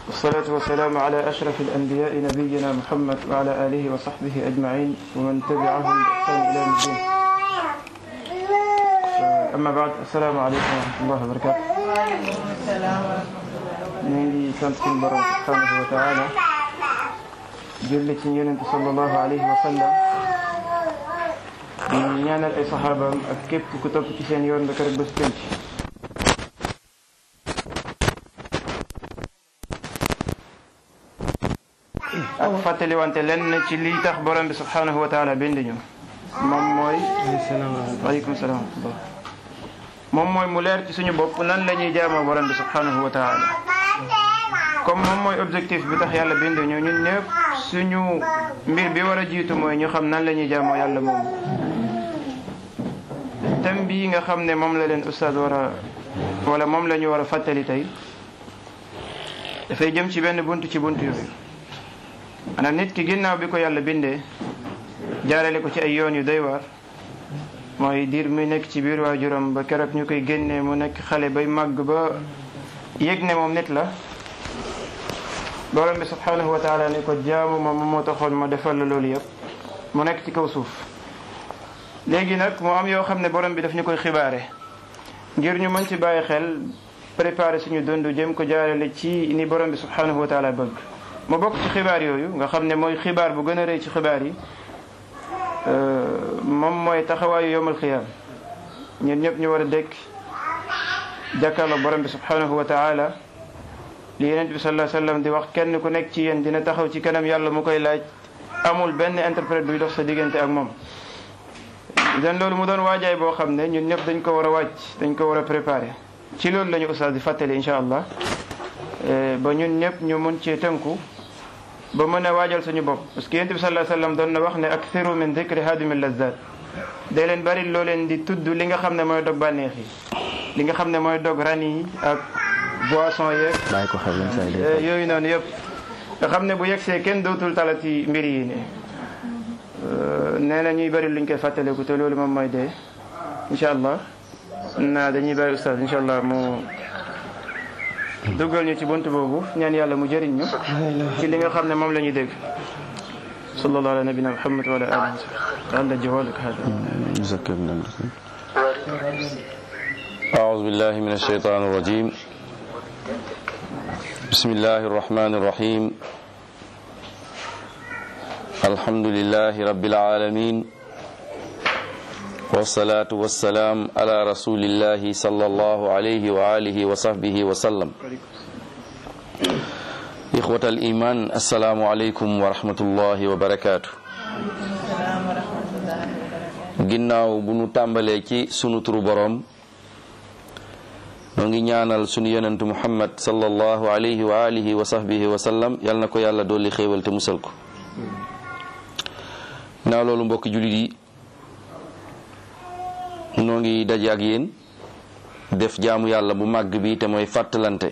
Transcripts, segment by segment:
والصلاة والسلام على أشرف الأنبياء نبينا محمد وعلى آله وصحبه أجمعين ومن تبعهم بإحسان إلى يوم الدين. أما بعد السلام عليكم ورحمة الله وبركاته. نيجي سنتكم برا سبحانه وتعالى جلت يونس صلى الله عليه وسلم di ñaanal ay saxaabaam ak képp ku topp ci seen yoon ba keroog bés pénc. ak fàttaliwante lenn ci lii tax borom bi subhanahu wa taala bind ñu moom mooy waaleykum salaam moom mooy mu leer ci suñu bopp nan la ñuy jaamoo borom bi subhanahu wa taala comme moom mooy objectif bi tax yàlla bind ñu ñun ñëpp suñu mbir bi war a jiitu mooy ñu xam nan la ñuy jaamoo yàlla moom. thème bii nga xam ne moom la leen ustaad wala moom la ñu war a fàttali tey dafay jëm ci benn bunt ci bunt yooyu maanaam nit ki ginnaaw bi ko yàlla bindee jaarale ko ci ay yoon yu doy waar mooy diir muy nekk ci biir waajuram ba keroog ñu koy génnee mu nekk xale bay màgg ba yëg ne moom nit la borom bi subhanahu wa taala ne ko jaamu ma moo taxoon ma defal la loolu yëpp mu nekk ci kaw suuf. léegi nag moo am yoo xam ne borom bi daf ñu koy xibaare ngir ñu mën ci bàyyi xel préparer suñu dund jëm ko jaarale ci ni borom bi subhanahu wa taala bëgg mu bokk ci xibaar yooyu nga xam ne mooy xibaar bu gën a rëy ci xibaar yi moom mooy taxawaayu yowmal xiyaam ñun ñëpp ñu war a dekk jàkkaarloo borom bi subhanahu wa taala li yonent bi sallallahu alayhi wa sallam di wax kenn ku nekk ci yéen dina taxaw ci kanam yàlla mu koy laaj amul benn interprète buy dox sa diggante ak moom. dan loolu mu doon waajaay boo xam ne ñun ñëpp dañ ko war a wàcc dañ ko war a préparer ci loolu la ñu ustaas di fàttali incha allah ba ñun ñëpp ñu mën cee tënku ba mën a waajal suñu bopp parce que yonent bi sallallahu alayhi wasallam doon na wax ne akthiru min dhikri hadimi lazzat day leen bari loo leen di tudd li nga xam ne mooy dog bànneex yi li nga xam ne mooy dog ran yi ak boisson yeeg bàyyi ko xel yooyu noonu yëpp nga xam ne bu yegsee kenn dootul talati mbir yi ne nee na ñuy bëri luñ koy fàttaliku te loolu moom mooy dee incha allah dañuy bàyyi ustaas incha allah mu duggal ñu ci bunt boobu ñaan yàlla mu jëriñ ñu ci li nga xam ne moom la ñuy dégg sallallahu ala nabina muhammad wa ala alihi ala jawalik hada أعوذ بالله من الشيطان الرجيم بسم الله الرحمن الرحيم الحمد لله رب العالمين والصلاة والسلام على رسول الله صلى الله عليه وآله وصحبه وسلم إخوة الإيمان السلام عليكم ورحمة الله وبركاته ginnaaw bu nu tàmbalee ci sunu turu borom noo ngi ñaanal sunu yonentu Muhammad sallallahu alayhi wa alihi wa sahbihi wa sallam yal na ko yàlla dolli xéewal te musal ko naa loolu mbokki jullit yi noo ngi daje ak yéen def jaamu yàlla bu màgg bi te mooy fàttalante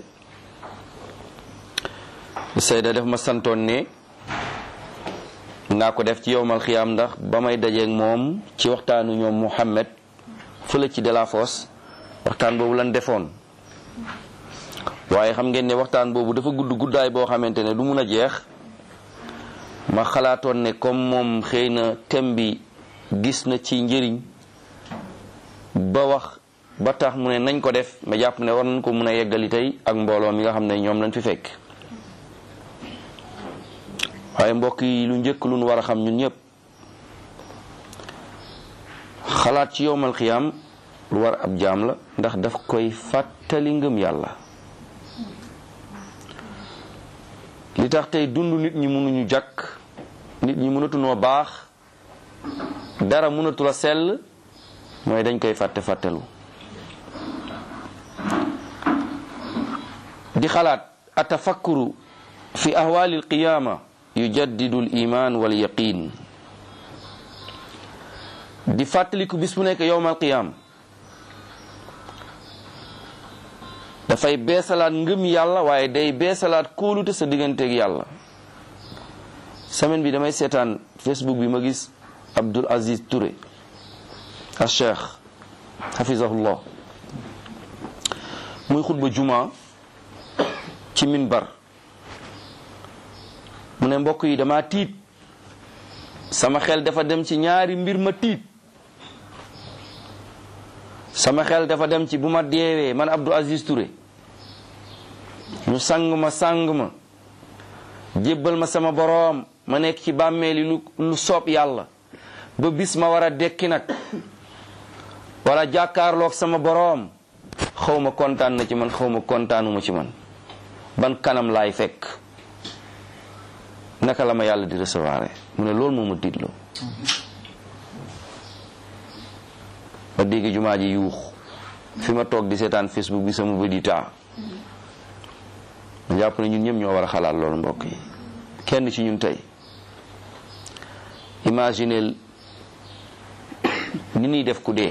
Sayda def ma santoon ne naa ko def ci yowmal xiyaam ndax ba may dajeeg moom ci waxtaanu ñoom Muhammad fële ci Delafosse waxtaan boobu lan defoon waaye xam ngeen ne waxtaan boobu dafa gudd guddaay boo xamante ne du mun a jeex ma xalaatoon ne comme moom xëy na thème bi gis na ci njëriñ ba wax ba tax mu ne nañ ko def ma jàpp ne war nañ ko mun a yeggali tey ak mbooloo mi nga xam ne ñoom lañ fi fekk waaye mbokk yi lu njëkk lu nu war a xam ñun ñëpp xalaat ci yowmal xiyaam lu war ab jaam la ndax daf koy fàttali ngëm yàlla li tax tey dund nit ñi mënuñu jàkk nit ñi mënatunoo baax dara mënatu la sell mooy dañ koy fàttelu di xalaat atafakkuru fi ahwalil qiyama yujaddidu al iman wal yaqin di fàttaliku bis bu nekk yowmal qiyam dafay beesalaat ngëm yàlla waaye day beesalaat kóolute sa digganteeg yàlla semaine bi damay seetaan Facebook bi ma gis Abdul Aziz Touré al cheikh hafizahullah muy xutba juma ci minbar mu ne mbokk yi dama tiit sama xel dafa dem ci ñaari mbir ma tiit sama xel dafa dem ci bu ma deewee man Abdou Aziz Touré ñu sang ma jébbal ma sama boroom ma nekk ci bàmmeeli lu soob yàlla ba bis ma war a dekki nag wala jàkkaarloog sama boroom xaw ma kontaan na ci man xaw ma kontaanuma ci man ban kanam laay fekk naka la ma yàlla di recevoir mu ne loolu moo ma tiitloo ma dégg jumaa ji yuux fi ma toog di seetaan Facebook bi sama bët yi taa ma jàpp ne ñun ñëpp ñoo war a xalaat loolu mbokk yi kenn ci ñun tey imagineel ni ñuy def ku dee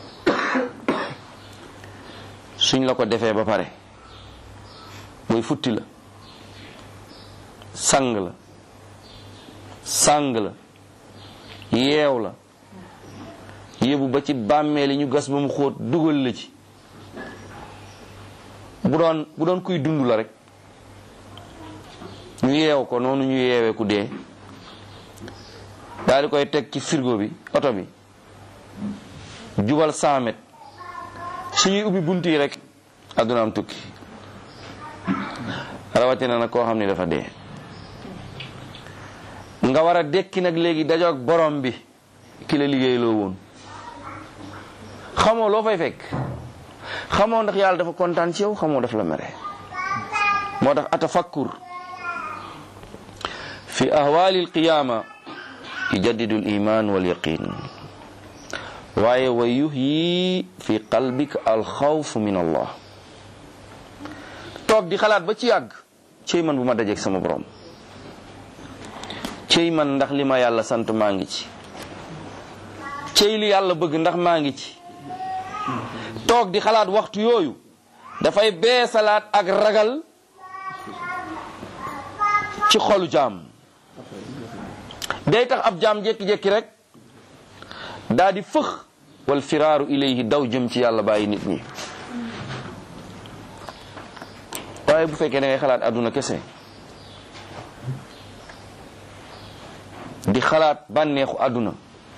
suñ la ko defee ba pare mooy futti la sang la yeew la yóbbu ba ci bàmmeel yi ñu gas ba mu xóot dugal la ci bu doon kuy dund la rek ñu yeew ko noonu ñu yeewee ku dee daal di koy teg ci frigo bi oto bi jubal 100 mètres suñuy ubbi bunt yi rek àdduna am tukki rawatina nag koo xam ne dafa dee nga war a dekki nag léegi dajoog borom bi ki la liggéey loo woon xamoo loo fay fekk xamoo ndax yàlla dafa kontaan ci yow xamoo daf la mere moo tax atafakkur fi ahwali alqiyama yujaddidu aliman walyaqin waaye wa yuhyi fi qalbika alxawf min allah toog di xalaat ba ci yàgg cey man bu ma dajeeg sama borom cey man ndax li ma yàlla sant maa ngi ci cey li yàlla bëgg ndax maa ngi ci toog di xalaat waxtu yooyu dafay beesalaat ak ragal ci xolu jaam day tax ab jaam jékki-jékki rek daa di fëx wal firaaru ilayhi daw jëm ci yàlla bàyyi nit ñi waaye bu fekkee da ngay xalaat àdduna kese di xalaat bànneexu àdduna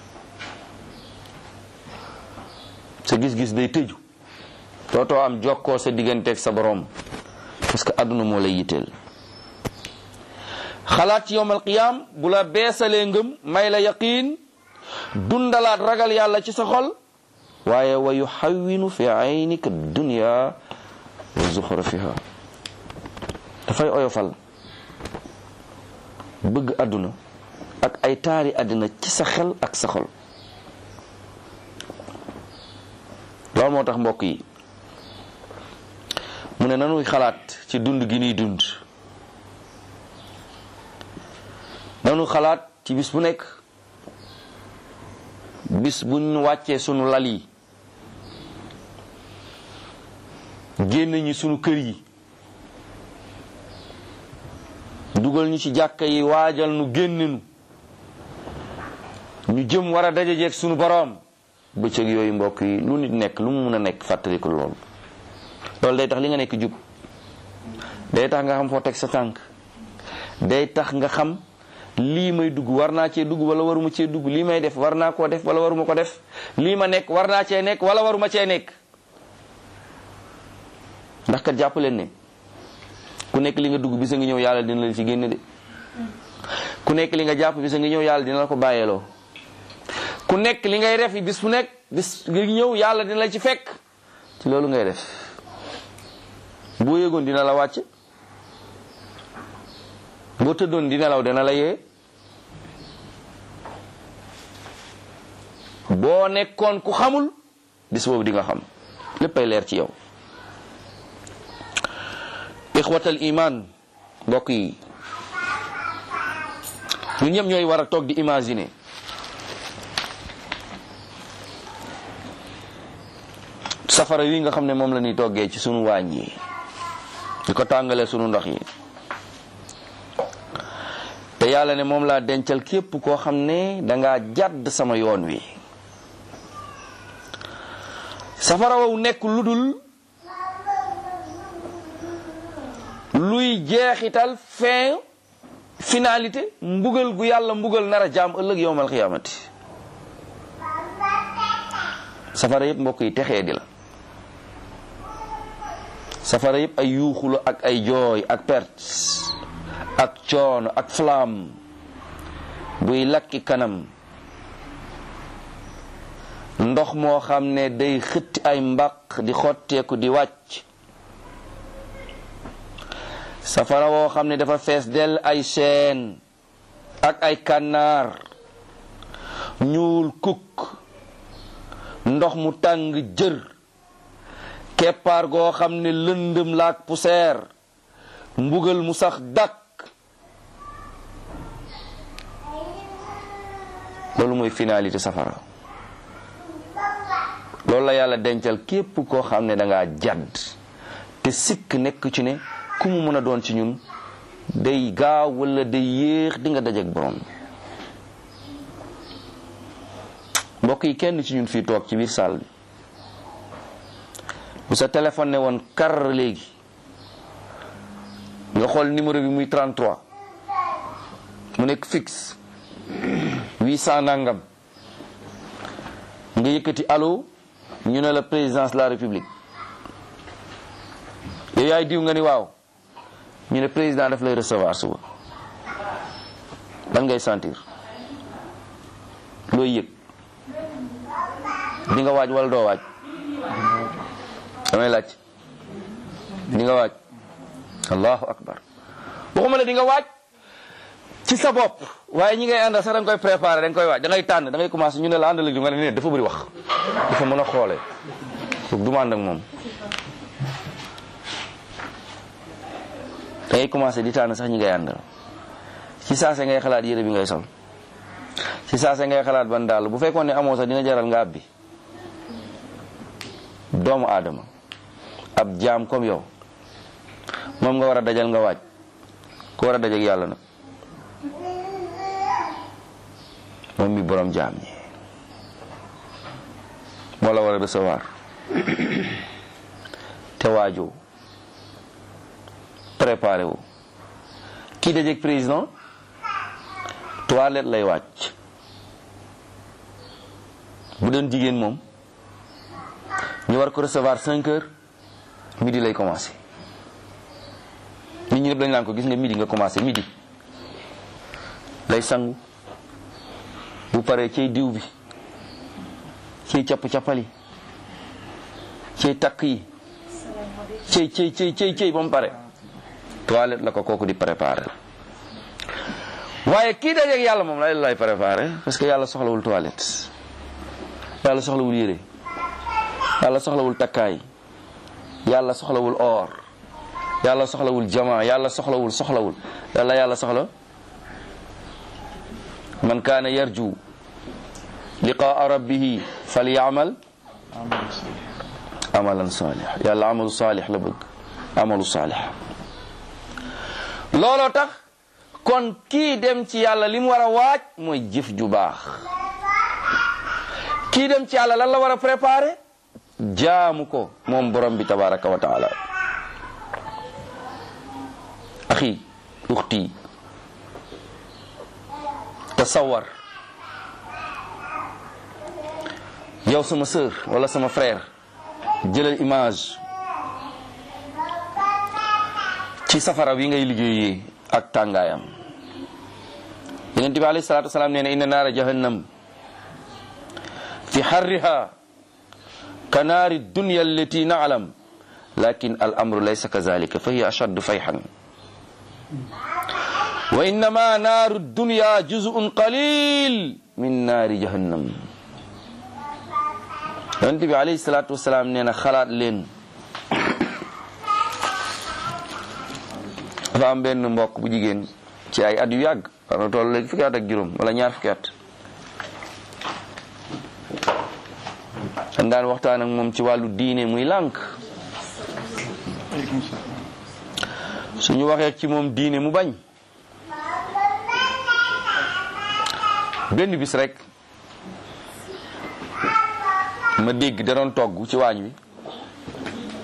sa gis-gis day tëju tootoo am jokkoo sa digganteeg sa borom parce que àdduna moo lay yitteel xalaat ci yowmal qiyaam bu la beesalee ngëm may la yaqiin dundalaat ragal yàlla ci sa xol waaye wa yuhawwinu fi aynika dunya wa zuxrafiha dafay oyofal bëgg àdduna ak ay taari àddina ci sa xel ak sa xol loolu moo tax mbokk yi mu ne nanuy xalaat ci dund gi ñuy dund nanu xalaat ci bis bu nekk bis bu ñu wàccee sunu lal yi génn ñi sunu kër yi dugal ñu ci jàkka yi waajal nu génn ñu jëm war a dajajeeg sunu boroom bëccëg yooyu mbokk yi lu nit nekk lu mu mun a nekk fàttaliku loolu day tax li nga nekk jub day tax nga xam foo teg sa tànk day tax nga xam lii may dugg war naa cee dugg wala waruma cee dugg lii may def war naa koo def wala waruma ko def lii ma nekk war naa cee nekk wala waruma cee nekk ndax kat jàpp leen ne ku nekk li nga dugg bisa ngi ñëw yàlla dina la ci génne de ku nekk li nga jàpp bisa ngi ñëw yàlla dina la ko bàyyeeloo ku nekk li ngay def bis bu nekk bis ngi ñëw yàlla dina la ci fekk ci loolu ngay def boo yëgoon dina la wàcc boo tëddoon di nelaw dina la yee boo nekkoon ku xamul bis boobu di nga xam léppay leer ci yow ixwatal iman mbokk yi ñun ñëpp ñooy war a toog di imaginer safara wi nga xam ne moom la ñuy toggee ci sunu waañ yi di ko tàngalee sunu ndox yi te yàlla ne moom laa dencal képp koo xam ne dangaa jàdd sama yoon wi safara wow nekk lu dul luy jeexital finalité mbugal gu yàlla mbugal nar a jaam ëllëg yawmal xiyaamati. safara yëpp mbokk yi texee di la. safara yëpp ay yuuxulu ak ay jooy ak perte ak coono ak flamme buy lakki kanam, ndox moo xam ne day xëtti ay mbaq di xotteeku di wàcc, safara woo xam ne dafa fees dell ay seen ak ay kànnaar ñuul kukk, ndox mu tàng jër, keppaar goo xam ne lëndëm laak poussière, mbugal mu sax dakk. loolu mooy finalité safara. loolu la yàlla dencal képp koo xam ne dangaa jadd te sikk nekk ci ne ku mu mën a doon ci ñun day gaaw wala day yéex di nga dajeek borom. mbokk yi kenn ci ñun fii toog ci biir salle bi bu sa téléphone ne woon kar léegi nga xool numéro bi muy 33 mu nekk fixe 800 nangam nga yëkkati allo ñu ne la présidence de la république yow yaay diw nga ni waaw ñu ne président daf lay recevoir suba lan ngay sentir looy yëg di nga waaj wala doo waaj damay laaj di nga waaj allahu akbar waxuma la di nga waaj ci sa bopp waaye ñi ngay àndal sax da nga koy préparer da nga koy waaj da ngay tànn da ngay commencer ñu ne la àndal ak nga ne dafa bëri wax dafa mën a xoolee foog du ma ànd ak moom da ngay commencer di tànn sax ñi ngay àndal ci saase ngay xalaat yére bi ngay sol ci saase ngay xalaat ban daal bu fekkoon ne amoo sax dina jaral nga abbi doomu aadama ab jaam comme yow moom nga war a dajal nga waaj ku war a dajal yàlla nag moom mi borom jaam ñi moo la war a recevoir te waajoo préparé wu kii dajeeg président toilette lay wàcc bu doon jigéen moom ñu war ko recevoir 5 heures midi lay commencé nit ñi ñëpp dañ naan ko gis nga midi nga commencé midi lay sangu bu paree cay diw bi cay capp-cappali cay takk yi cay ba mu pare toilette la ko kooku di préparé waaye kii dajeeg yàlla moom lay préparé parce que yàlla soxlawul toilette yàlla soxlawul yére yàlla soxlawul takkaay yàlla soxlawul or yàlla soxlawul jamaa yàlla soxlawul yàlla soxla man kaana yarju liqaa rabbihi falyamal amalan salih yàlla amalu salih la bëgg amalu salih looloo tax kon kii dem ci yàlla li mu war a waaj mooy jëf ju baax kii dem ci yàlla lan la war a préparer jaamu ko moom borom bi tabaraka wa taala axi uxti tasawar yow sama sœur wala sama frère jëlal image ci safara wi ngay liggéeyee ak tàngaayam yonent bi alayhi salaatu wasalaam nee na inna naara jahannam fi harriha ka naari dunya allati na'lam lakin al amru laysa kazalika fa hiya ashaddu fayhan wa innama naaru dunya juz'un qalil min naari jahannam yonent bi alayhi salaatu wasalaam nee na xalaat leen dafa am benn mbokk bu jigéen ci ay at yu yàgg war na toll léegi fukki at ak juróom wala ñaar fukki at dañ daan waxtaan ak moom ci wàllu diine muy lànk suñu waxee ci moom diine mu bañ benn bis rek ma dégg da doon togg ci waañ wi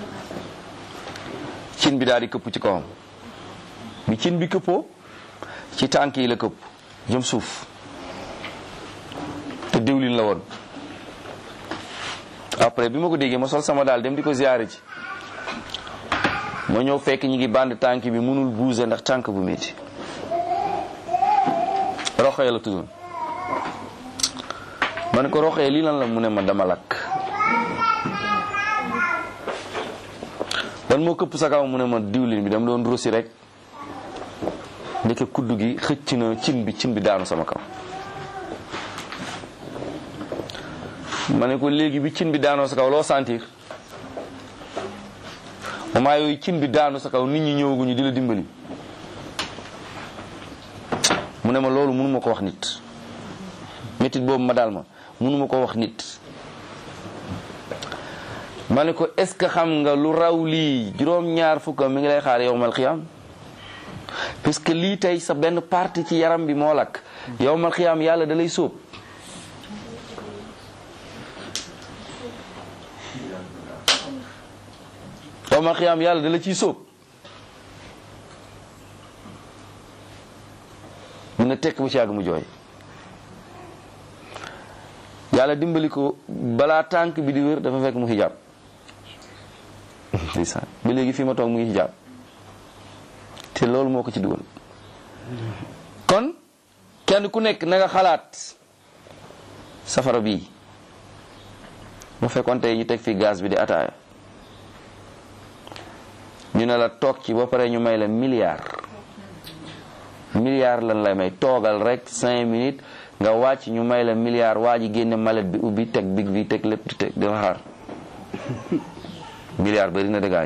cin bi daal di këpp ci kawam bi cin bi këppoo ci tànk yi la këpp jëm suuf te diwlin la woon. après bi ma ko déggee ma sol sama daal dem di ko ziyaare ci ma ñëw fekk ñi ngi band tànk bi mënul bouger ndax tànk bu métti. Roxee la tuddoon ma ne ko Roxee lii lan la mu ne ma dama lakk. lan moo këpp sa kaw mu ne ma diwlin bi dama doon rosi rek ndeke kuddu gi xëcc na cin bi daanu sama kaw. ma ne ko léegi bi cin bi daanoo sa kaw loo sentir moment yooyu cin bi daanu sa kaw nit ñi ñëwaguñu di la dimbali. mu ne ma loolu mënuma ko wax nit métit boobu ma daal ma mënuma ko wax nit. ma ne ko est-ce que xam nga lu raw lii juróom-ñaar fukka mi ngi lay xaar yowmal xiyaam parce que lii tey sa benn partie ci yaram bi moo lakk yowmal xiyaam yàlla da lay sóob. yowmal xiyaam yàlla da la ciy sóob. mu ne tekk bu ci yàgg mu jooy. yàlla dimbali ko balaa tànk bi di wér dafa fekk mu xijaab. ba léegi fii ma toog mu ngi xijaab te loolu moo ko ci dugal. kon kenn ku nekk na nga xalaat safara bii bu fekkoon tey ñu teg fi gaz bi di ataaya ñu ne la toog ci ba pare ñu may la milliard lan lay may toogal rek 5 minutes nga wàcc ñu may la milliard waa ji génne mallette bi ubbi teg big bi teg lépp di teg di la xaar. milliard bari na dëggaay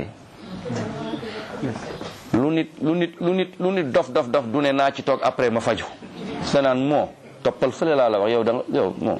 lu nit dof du ne naa ci toog après ma faju sa naan moo toppal fële laa la wax yow moo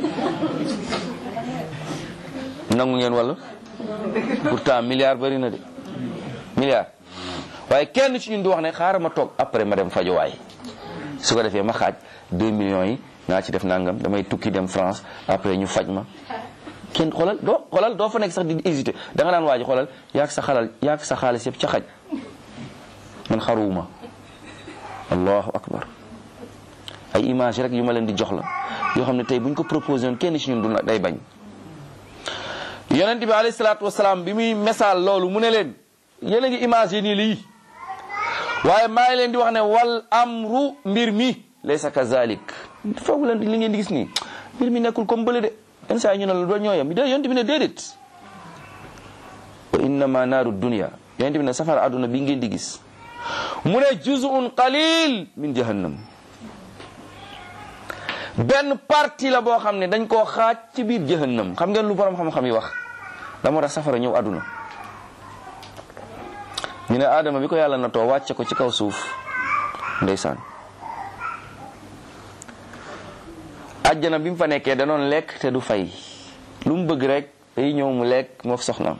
nangu ngeen wala pourtant milliard bari na de milliard waaye kenn ci ñun du wax ne xaaral ma toog après ma dem faju waay su ko defee ma xaaj 2 millions yi naa ci def nangam damay tukki dem France après ñu faj ma. kenn xoolal doo fa nekk sax di hésité da nga daan waaji xoolal yaag sa xaalis yëpp ca xaj man xaruwuma. allahu akbar ay image rek yu ma leen di jox la yoo xam ne tey buñ ko proposé woon kenn ci ñun du day bañ. yonent bi alayhi salaatu wasalaam bi muy message loolu mu ne leen yéen a ngi image nii lii waaye maa ngi leen di wax ne wal amru mbir mi laysa kazalik foofu leen li ngeen di gis nii mbir mi nekkul comme bële de. yenn saa yi ñu ne la doo ñooyam yonent bi ne déedéet wa innama naaru dunya yonent bi ne safara àdduna bi ngeen di gis mu ne juz'un qalil min jahannam benn partie la boo xam ne dañ koo xaaj ci biir jahannam xam ngeen lu borom xam-xam yi wax la moo tax safara ñëw àdduna ñu ne Adama bi ko yàlla na too wàcce ko ci kaw suuf ndeysaan àjjana bi mu fa nekkee da doon lekk te du fay lu mu bëgg rek day ñëw mu lekk moo soxnaam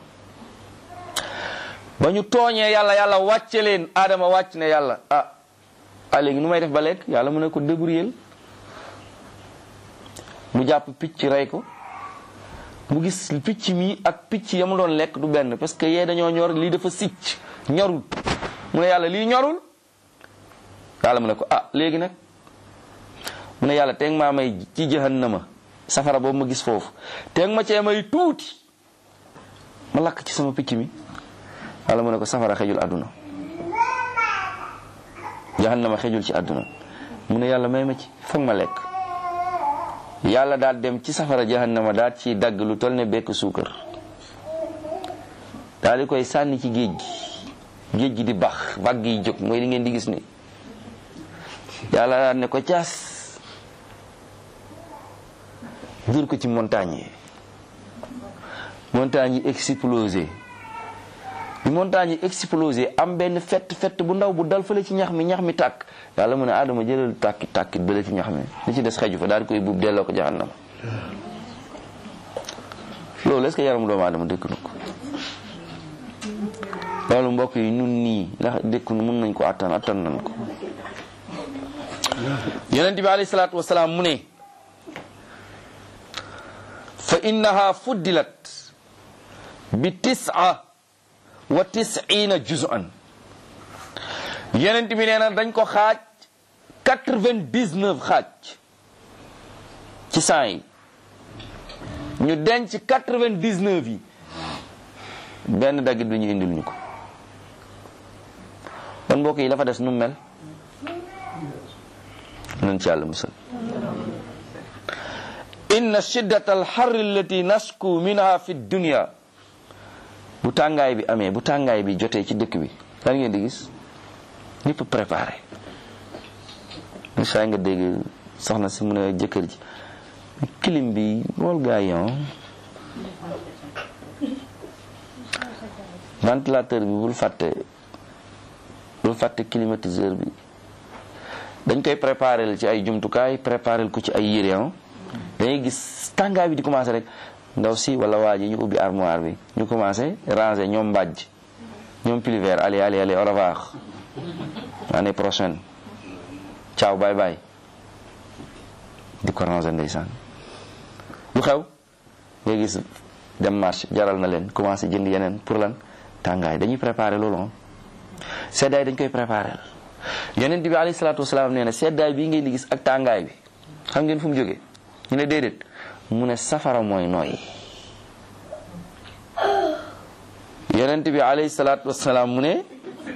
ba ñu tooñee yàlla wàcce leen Adama wàcc ne yàlla léegi nu may def ba lekk yàlla mu ne ko débrouiller mu jàpp picc rey ko mu gis picc mi ak picc ya mu doon lekk du benn parce que yee dañoo ñor lii dafa sicc ñorul mu ne yàlla lii ñorul yàlla mu ne ko léegi nag mu ne yàlla teeg maa may ci jahannama safara boobu ma gis foofu teeg ma cee may tuuti ma lakk ci sama picc mi yàlla mu ne ko safara xejul àdduna jahannama xejul ci àdduna mu ne yàlla may ma ci foog ma lekk yàlla daal dem ci safara jahannama daal ci dagg lu toll ne bekk suukar daal di koy sànni ci géej gi di bax vague yi jóg mooy li ngeen di gis ni yàlla daal ne ko caas dur ko ci montagne yi explosé bi montagne yi explosé am benn fett bu ndaw bu dal fële ci ñax mi tàkk yàlla mu ne Adama jëlal tàkkit bële ci ñax mi li ci des xeju fa daal di koy buub delloo ko jahannama loolu est-ce que yaramu doomu Adama dëkk na ko loolu mbokk yi nun nii ndax dëkk nu mën nañ ko attan nañ ko yonent bi alayhi salaatu wasalaam mu ne fa innaha fuddilat bi 99 juz'an yonent bi nee na dañ ko xaaj 99 xaaj ci 100 yi ñu denc 99 yi benn daggit bi ñu indil ñu ko kon mbokk yi dafa des nu mel nañ ci yàlla musal inna shiddata alxar allati nasku minha fi dunya bu tàngaay bi amee bu tàngaay bi jotee ci dëkk bi lan ngeen di gis ñëpp préparé saa nga dégg soxna si mu ne jëkkër ji clim bi wol gaa yi ventilateur bi bul fàtte climatiseur bi dañ koy préparé ci ay jumtukaay préparé ko ci ay yére dañuy gis tàngaay bi di commencé rek ndaw si wala waa ji ñu ubbi armoire bi ñu commencé ranger ñoom mbàjj ñoom pulvère allez au revoir l'année prochaine ciao bye bye di ko ranger ndeysaan lu xew nga gis dem marché jaral na leen commencé jënd yeneen pour lan tàngaay dañuy préparé loolu seddaay dañ koy préparé yonent bi alayhi salaatu wasalaam nee na seddaay bii ngeen di gis ak tàngaay bi xam ngeen fu mu jógee ñu ne déedéet mu ne safara mooy nooy yonent bi alayhi salaatu wasalaam mu ne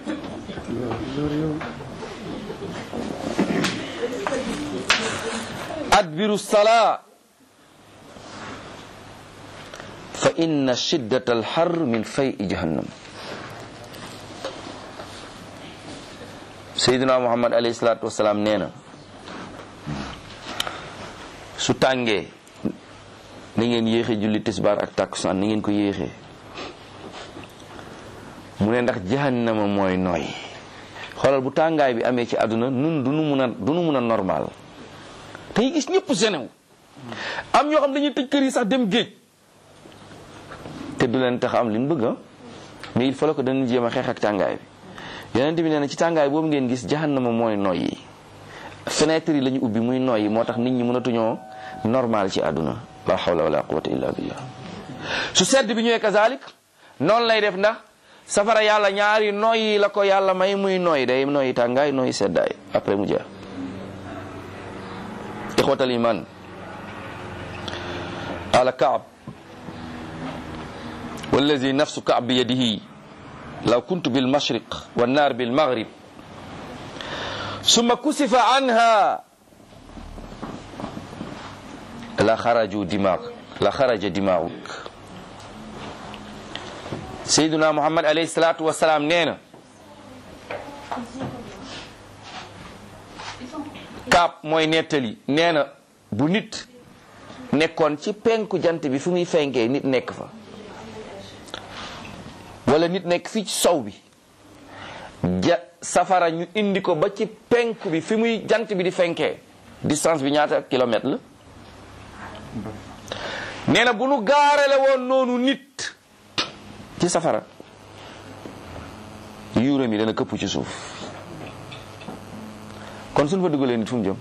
adbiru salaa fa inna shiddata alxar min fay jahannam Seydina Muhammad alayhi salaatu wasalaam nee na su tàngee ni ngeen yéexee julli tisbaar ak takkusaan ni ngeen ko yéexee mu ne ndax jahannama mooy nooy xoolal bu tàngaay bi amee ci àdduna nun du nu mun a normal tey gis ñëpp genew am ñoo xam dañuy tëj kër yi sax dem géej te du leen tax am li ñu bëgg mais il faut que dañu jéem a xeex ak tàngaay bi yonent bi nee na ci tàngaay boobu ngeen gis jahannama mooy nooy yi fenêtre yi la ñu ubbi muy nooy yi moo tax nit ñi mënatuñoo normal ci àdduna la hawla wala quwwata illa billah su sedd bi ñëwee kazalik noonu lay def ndax safara yàlla ñaari nooy yi la ko yàlla may muy nooy day nooy tàngaay nooy seddaay après mu jeex ixwatal iman qala Kaab wallazi nafsu Kaab bi yadihi law kuntu bil mashriq wan naar bil maghrib summa kusifa anha la xaraja dimaaguk Seydina Muhammad alayhi salaatu wasalaam nee na Kaab mooy nettali nee na bu nit nekkoon ci penku jant bi fu muy fenkee nit nekk fa wala nit nekk fii ci sow bi safara ñu indi ko ba ci penku bi fi muy jant bi di fenkee distance bi ñaata kilomètre la nee na bu nu gaarale woon noonu nit ci safara yuuram yi dana këpp ci suuf kon suñu fa dugalee nit fu mu jëm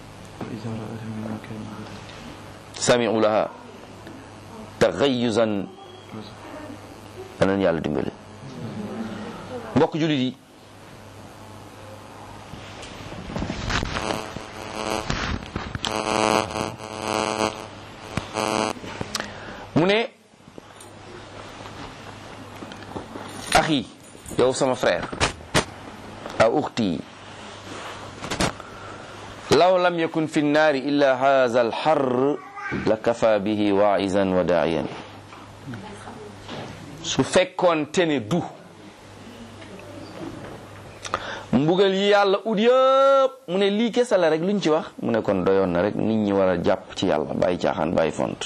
sami'u laha taghayyuzan danañ yàlla dimbale mbokk jullit yi mu ne axi yow sama frère aw uxti law lam yakun fi nnaari illa haza alxar la kafa bihi waizan wa daa'iyan su fekkoon te ne du mbugal yi yàlla ut yëpp mu ne lii kese la rek luñ ci wax mu ne kon doyoon na rek nit ñi war a jàpp ci yàlla bàyyi caaxaan bàyyi font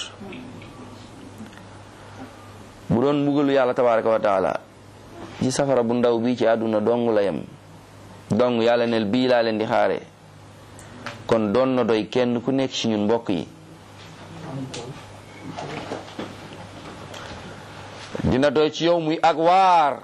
bu doon mbugalu yàlla tabaraka wa taala ci safara bu ndaw bii ci àdduna dong la yem dong yàlla nel bii laa leen di xaare kon doon na doy kenn ku nekk ci ñun mbokk yi dina doy ci yow muy ak waar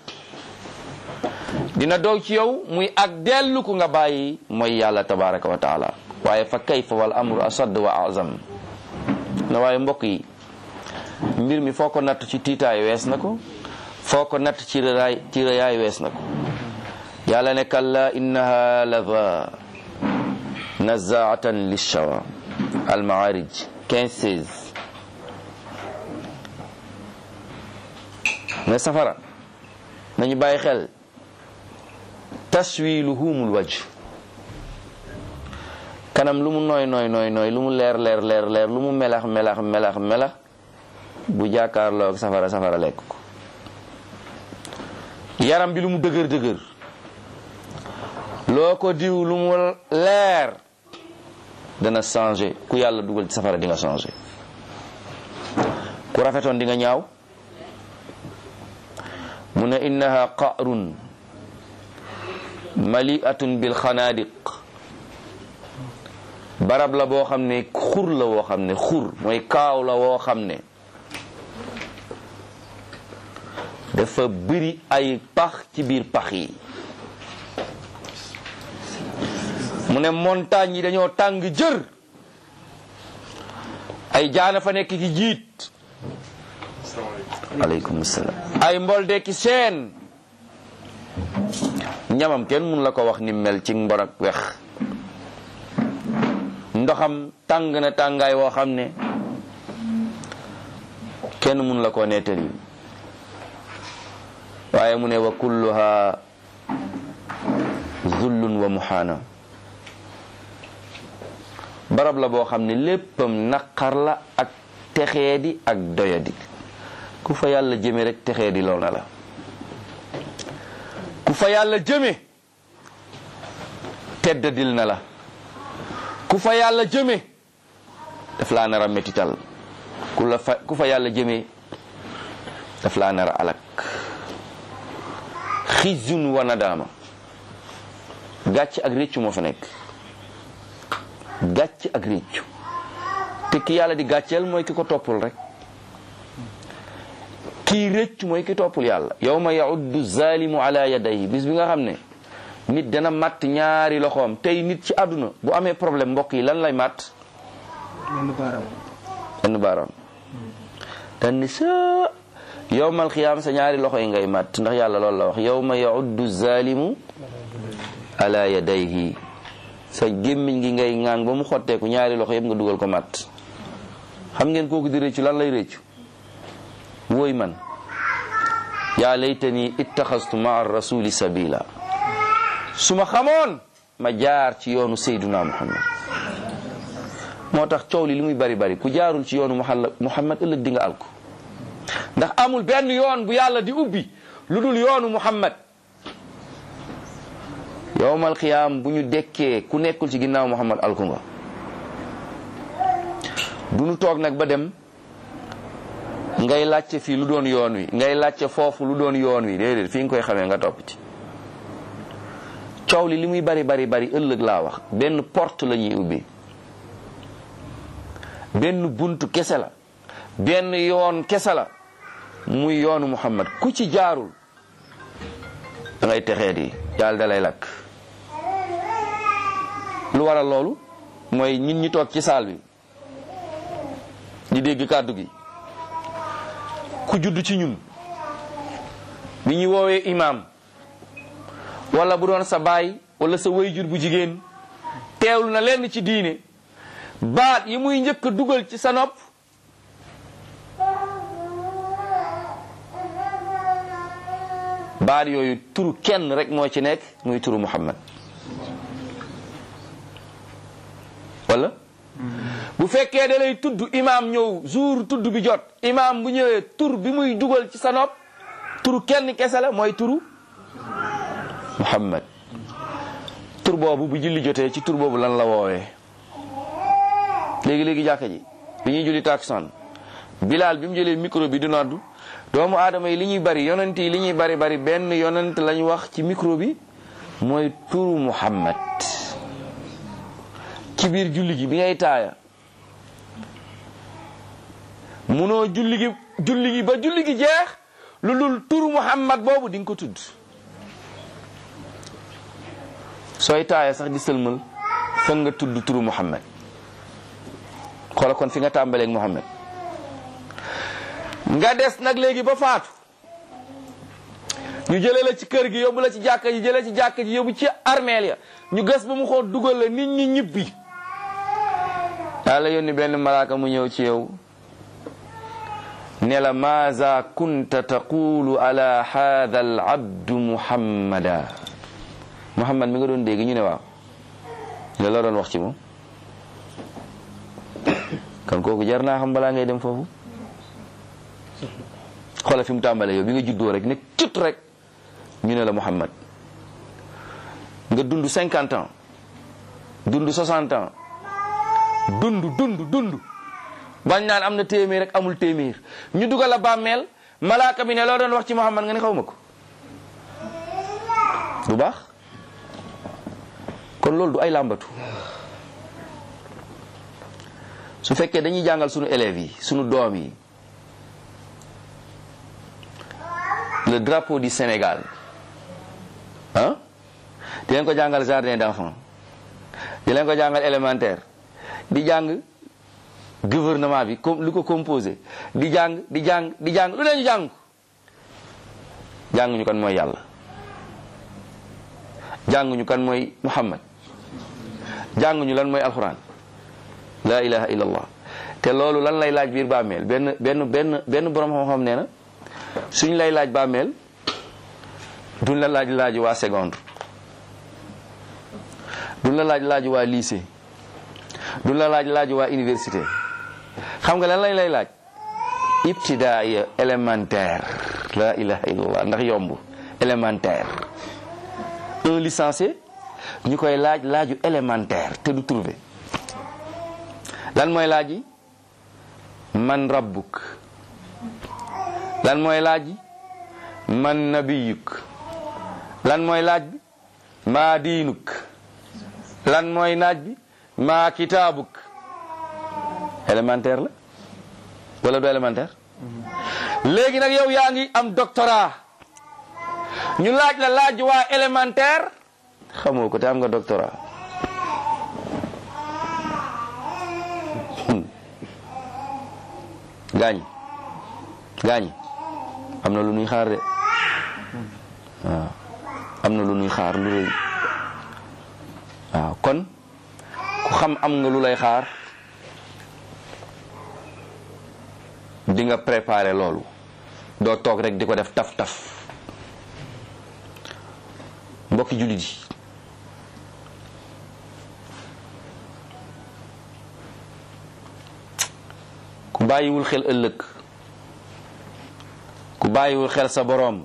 dina doy ci yow muy ak dellu ku nga bàyyi mooy yàlla tabaraka wa taala waaye fa kayfa wal amru asad wa azam na waaye mbokk yi mbir mi foo ko natt ci tiitaay wees na ko foo ko natt ci rëyaay wees na ko yàlla ne kalla innaha lava nazaatan lishawa al-Ma'arij 15-16 mais safara nañu bàyyi xel taswiluhumul wajh kanam lu mu nooy lu mu leer lu mu melax bu jàkkaarloo ak safara lekk ko yaram bi lu mu dëgër loo ko diw lu mu leer dana changer ku yàlla dugal ci safara di nga changer ku rafetoon di nga ñaaw mu ne innaha qa'run mali'atun bil xanaadiq barab la boo xam ne xur la woo xam ne xur mooy kaaw la woo xam ne dafa bëri ay pax ci biir pax yi mu ne montagne yi dañoo tàng jër ay jaana fa nekk ki jiit aleykum salaam ay mbolde ki seen ñamam kenn mun la ko wax ni mel ci mbon ak wex ndoxam tàng na tàngaay woo xam ne kenn mun la ko nettali waaye mu ne wa kulluha zullun wa muhaana barab la boo xam ne léppam naqar la ak texeedi ak doyadi ku fa yàlla jëme rek texeedi lool na la ku fa yàlla jëme teddadil na la ku fa yàlla jëme daf laa nar a mettital ku fa yàlla jëme daf laa nar a alak xizyun wa nadaama gàcc ak réccu moo fa nekk gàcc ak réccu te ki yàlla di gàcceel mooy ki ko toppul rek kii réccu mooy ki toppul yàlla yawma ya'uddu zalimu ala yadayhi bis bi nga xam ne nit dana matt ñaari loxoom tey nit ci àdduna bu amee problème mbokk yi lan lay matt benn baaraam tan sa yawmal xiyaam sa ñaari loxo yi ngay matt ndax yàlla loolu la wax yawma ya'uddu zalimu ala yadayhi sa gémmiñ gi ngay ŋaang ba mu xotteeku ñaari loxo yëpp nga dugal ko matt xam ngeen kooku di réccu lan lay réccu wooy man yaa laytani ittaxastu maa rasuli sabila su ma xamoon ma jaar ci yoonu Seyduna Muhammad moo tax coow li muy bari ku jaarul ci yoonu Muhammad ëllëg di nga alku ndax amul benn yoon bu yàlla di ubbi lu dul yoonu Muhammad yawmal qiyaam bu ñu dekkee ku nekkul ci ginnaaw Muhammad alku nga du ñu toog nag ba dem ngay laajte fii lu doon yoon wi ngay laajte foofu lu doon yoon wi déedéet fii nga koy xamee nga topp ci coow li muy bari ëllëg laa wax benn porte la ñuy ubbi benn buntu kese la benn yoon kese la muy yoonu Muhammad ku ci jaarul da ngay texee di yàlla da lay lakk lu waral loolu mooy ñun ñi toog ci saal bi di dégg kàddu gi ku judd ci ñun bi ñu woowee imam wala bu doon sa baay wala sa wayjur bu jigéen teewlu na lenn ci diine baat yi muy njëkk a dugal ci sa nopp baat yooyu turu kenn rek moo ci nekk muy turu Muhammad wala bu fekkee da lay tudd imam ñëw jour tudd bi jot imam bu ñëwee tur bi muy dugal ci sa nopp turu kenn kese la mooy turu Muhammad tur boobu bu julli jotee ci tur boobu lan la woowee léegi jàkka ji bi ñuy julli takkusaan Bilaal bi mu jëlee micro bi di noddu doomu aadama yi li ñuy bari yonent yi li ñuy bari benn yonent lañ wax ci micro bi mooy turu Muhammad ci biir julli gi bi ngay taaya munoo julli gi ba julli gi jeex lu dul turu Muhammad boobu di nga ko tudd sooy taaya sax di sëlmal foog nga tudd turu Muhammad xoola kon fi nga tàmbaleeg Muhammad nga des nag léegi ba faatu ñu jëlee la ci kër gi yóbbu la ci jàkka ji jëlee ci jàkka ji yóbbu ci armeel ya ñu gas ba mu xool dugal la nit ñi ñibbi yàlla yónni benn malaaka mu ñëw ci yow ne la maaza kunta taqulu ala hadha al abdu muhammada muhammad mi nga doon dégg ñu ne waaw la la doon wax ci moom kan kooku jar naa xam balaa ngay dem foofu xoolal fi mu tàmbalee yow bi nga juddoo rek ne tut rek ñu ne la muhammad nga dund 50 ans dund 60 ans dund bañ naan am na téeméer rek amul téeméer ñu dugal la bàmmeel malaaka bi ne loo doon wax ci muhammad nga ne xaw ma ko du baax kon loolu du ay làmbatu su fekkee dañuy jàngal sunu élèves yi sunu doom yi le drapeau du Sénégal ah di leen ko jàngal jardin d'enfants di leen ko jàngal élémentaire di jàng gouvernement bi comme lu ko composé di jàng lu leen ñu jànguñu kan mooy yàlla jànguñu kan mooy Muhammad jànguñu lan mooy alxuraan la ilaha illallah te loolu lan lay laaj biir bàmmeel benn borom xam-xam nee na suñ lay laaj bàmmeel duñ la laaj waa seconde duñ la laaj waa lycée duñ la laaj waa université xam nga lan lañ lay laaj ibtidaaya élémentaire la ilaha illallah ndax yomb élémentaire un licencié ñu koy laaju élémentaire te du trouvé lan mooy laaj yi man rabbuk lan mooy laaj bi man nabiyuk lan mooy laaj bi maa diinuk lan mooy laaj bi maa kitaabuk élémentaire la wala du élémentaire léegi nag yow yaa ngi am doctorat ñu laaj la laaj waa élémentaire xamoo ko te am nga doctorat gaañi am na lu ñuy xaar de waaw am na lu ñuy xaar lu rëy waaw kon ku xam am nga lu lay xaar di nga préparer loolu doo toog rek di ko def taf mbokki jullit yi ku bàyyiwul xel ëllëg ku bàyyiwul xel sa boroom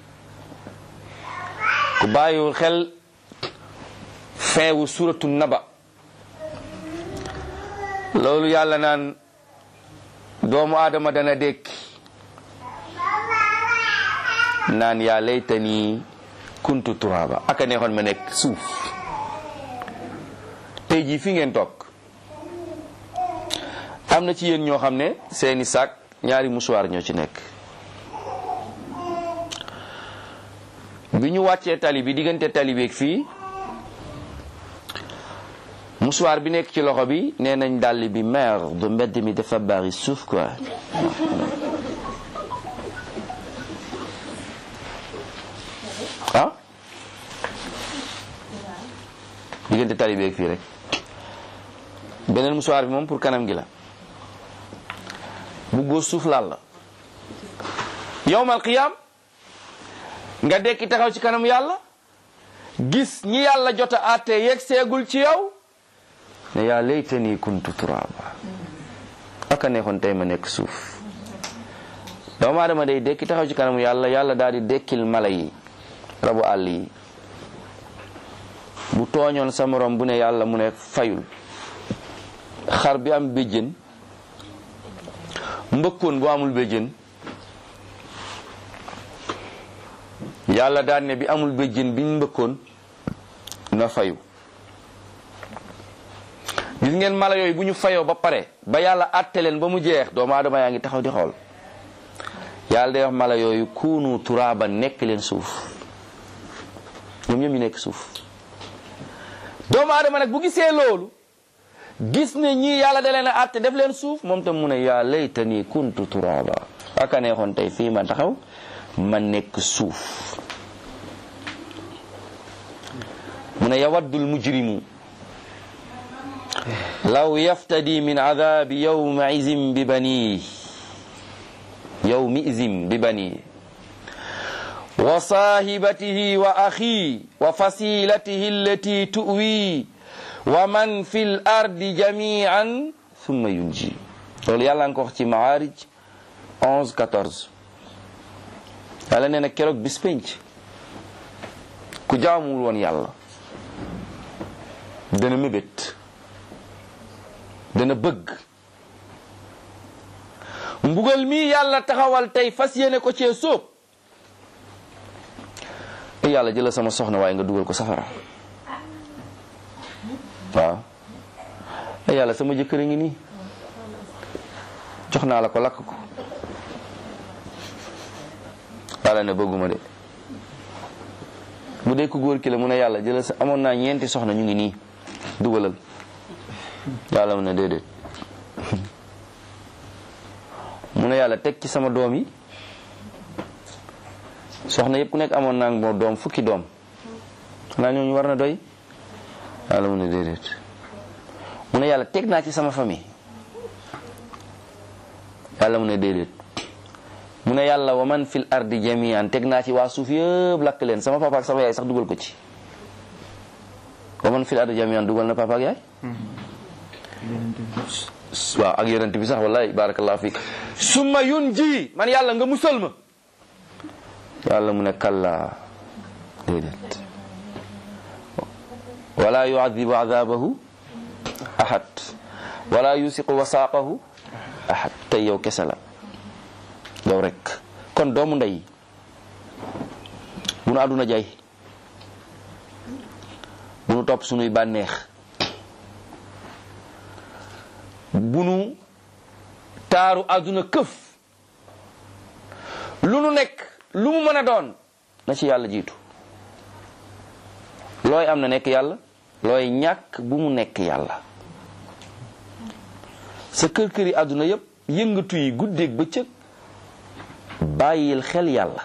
ku bàyyiwul xel feewu suratu naba loolu yàlla naan doomu aadama dana dékki naan yaa laytani kuntu turaba aka neexoon ma nekk suuf tey jii fi ngeen toog am na ci yéen ñoo xam ne seeni saak ñaari musuwaar ñoo ci nekk bi ñu wàccee tali bi diggante tali beeg fii musuwaar bi nekk ci loxo bi nee nañ dàll bi merde mbedd mi dafa bari suuf quoi ah diggante tali beeg fii rek beneen musuwaar bi moom pour kanam gi la bu góor suuf laal la yawmal qiyaam nga dekki taxaw ci kanam yàlla gis ñi yàlla jot a àtte yegg seegul ci yow ne yaa laytani kuntu turaba aka neexoon tey ma nekk suuf doomu aadama day dekki taxaw ci kanamu yàlla daal di dekkil mala yi rabu àll yi bu tooñoon sa morom bu ne yàlla mu ne fayul xar bi am béjjën mbëkkoon bu amul béjjën yàlla daan ne bi amul béjjën biñ mbëkkoon na fayu gis ngeen mala yooyu bu ñu fayoo ba pare ba yàlla àtte leen ba mu jeex doomu aadama yaa ngi taxaw di xool yàlla day wax mala yooyu kuunu turaaba nekk leen suuf ñoom ñoom ñu nekk suuf doomu aadama nag bu gisee loolu gis ne ñii yàlla da leen a àtte def leen suuf moom tam mu ne yaa laytani kuntu turaaba aka neexoon tey fii ma taxaw ma nekk suuf mu ne yawaddul mujrimu law yaftadi min adabi yawma izin bi bani wa sahibatihi wa akhi wa fasilatihi allati tuwi wa man fil ardi jami'an thumma yunji. loolu yàlla nga ko wax ci Maarij 11-14. yàlla nee na keroog bis penc ku jaamuwul woon yàlla dana mébét, dana bëgg mbugal mi yàlla taxawal tey fas yéene ko cee sóob. yàlla jëlal sama soxna waaye nga dugal ko safara. waaw yàlla sama jëkkër a ngi nii jox naa la ko lakk ko. yàlla ne bëgguma de. bu dee ku góor ki la mu ne yàlla jëlal sa amoon naa ñeenti soxna ñu ngi nii dugalal. yàlla mu ne déedéet. mu ne yàlla teg ci sama doom yi soxna yëpp ku nekk amoon naa moo doom fukki doom xanaa ñooñu war na doy. yàlla mu ne déedéet. mu ne yàlla teg naa ci sama famille. yàlla mu ne déedéet. mu ne yàlla wa man fil ardi jami'an teg naa ci waa suuf yëpp lakk leen sama papa ak sama yaay sax dugal ko ci. wa man fil ardi jami'an dugal na papa ak yaay. waaw ak yonent bi sax wallahi barakallahu fiik. summa yunji man yàlla nga musal ma. yàlla mu ne kalla déedéet. wala yu'adhibu adhabahu ahad wala yusiqu wasaqahu ahad. tey yow kese la yow rek. kon doomu ndey bu nu àdduna jay bu nu topp sunuy bànneex bu nu taaru àdduna këf lu nu nekk lu mu mën a doon na ci yàlla jiitu. looy am na nekk yàlla looy ñàkk bu mu nekk yàlla. sa kër-këri àdduna yépp yëngatu yi guddeeg bëccëg bàyyil xel yàlla.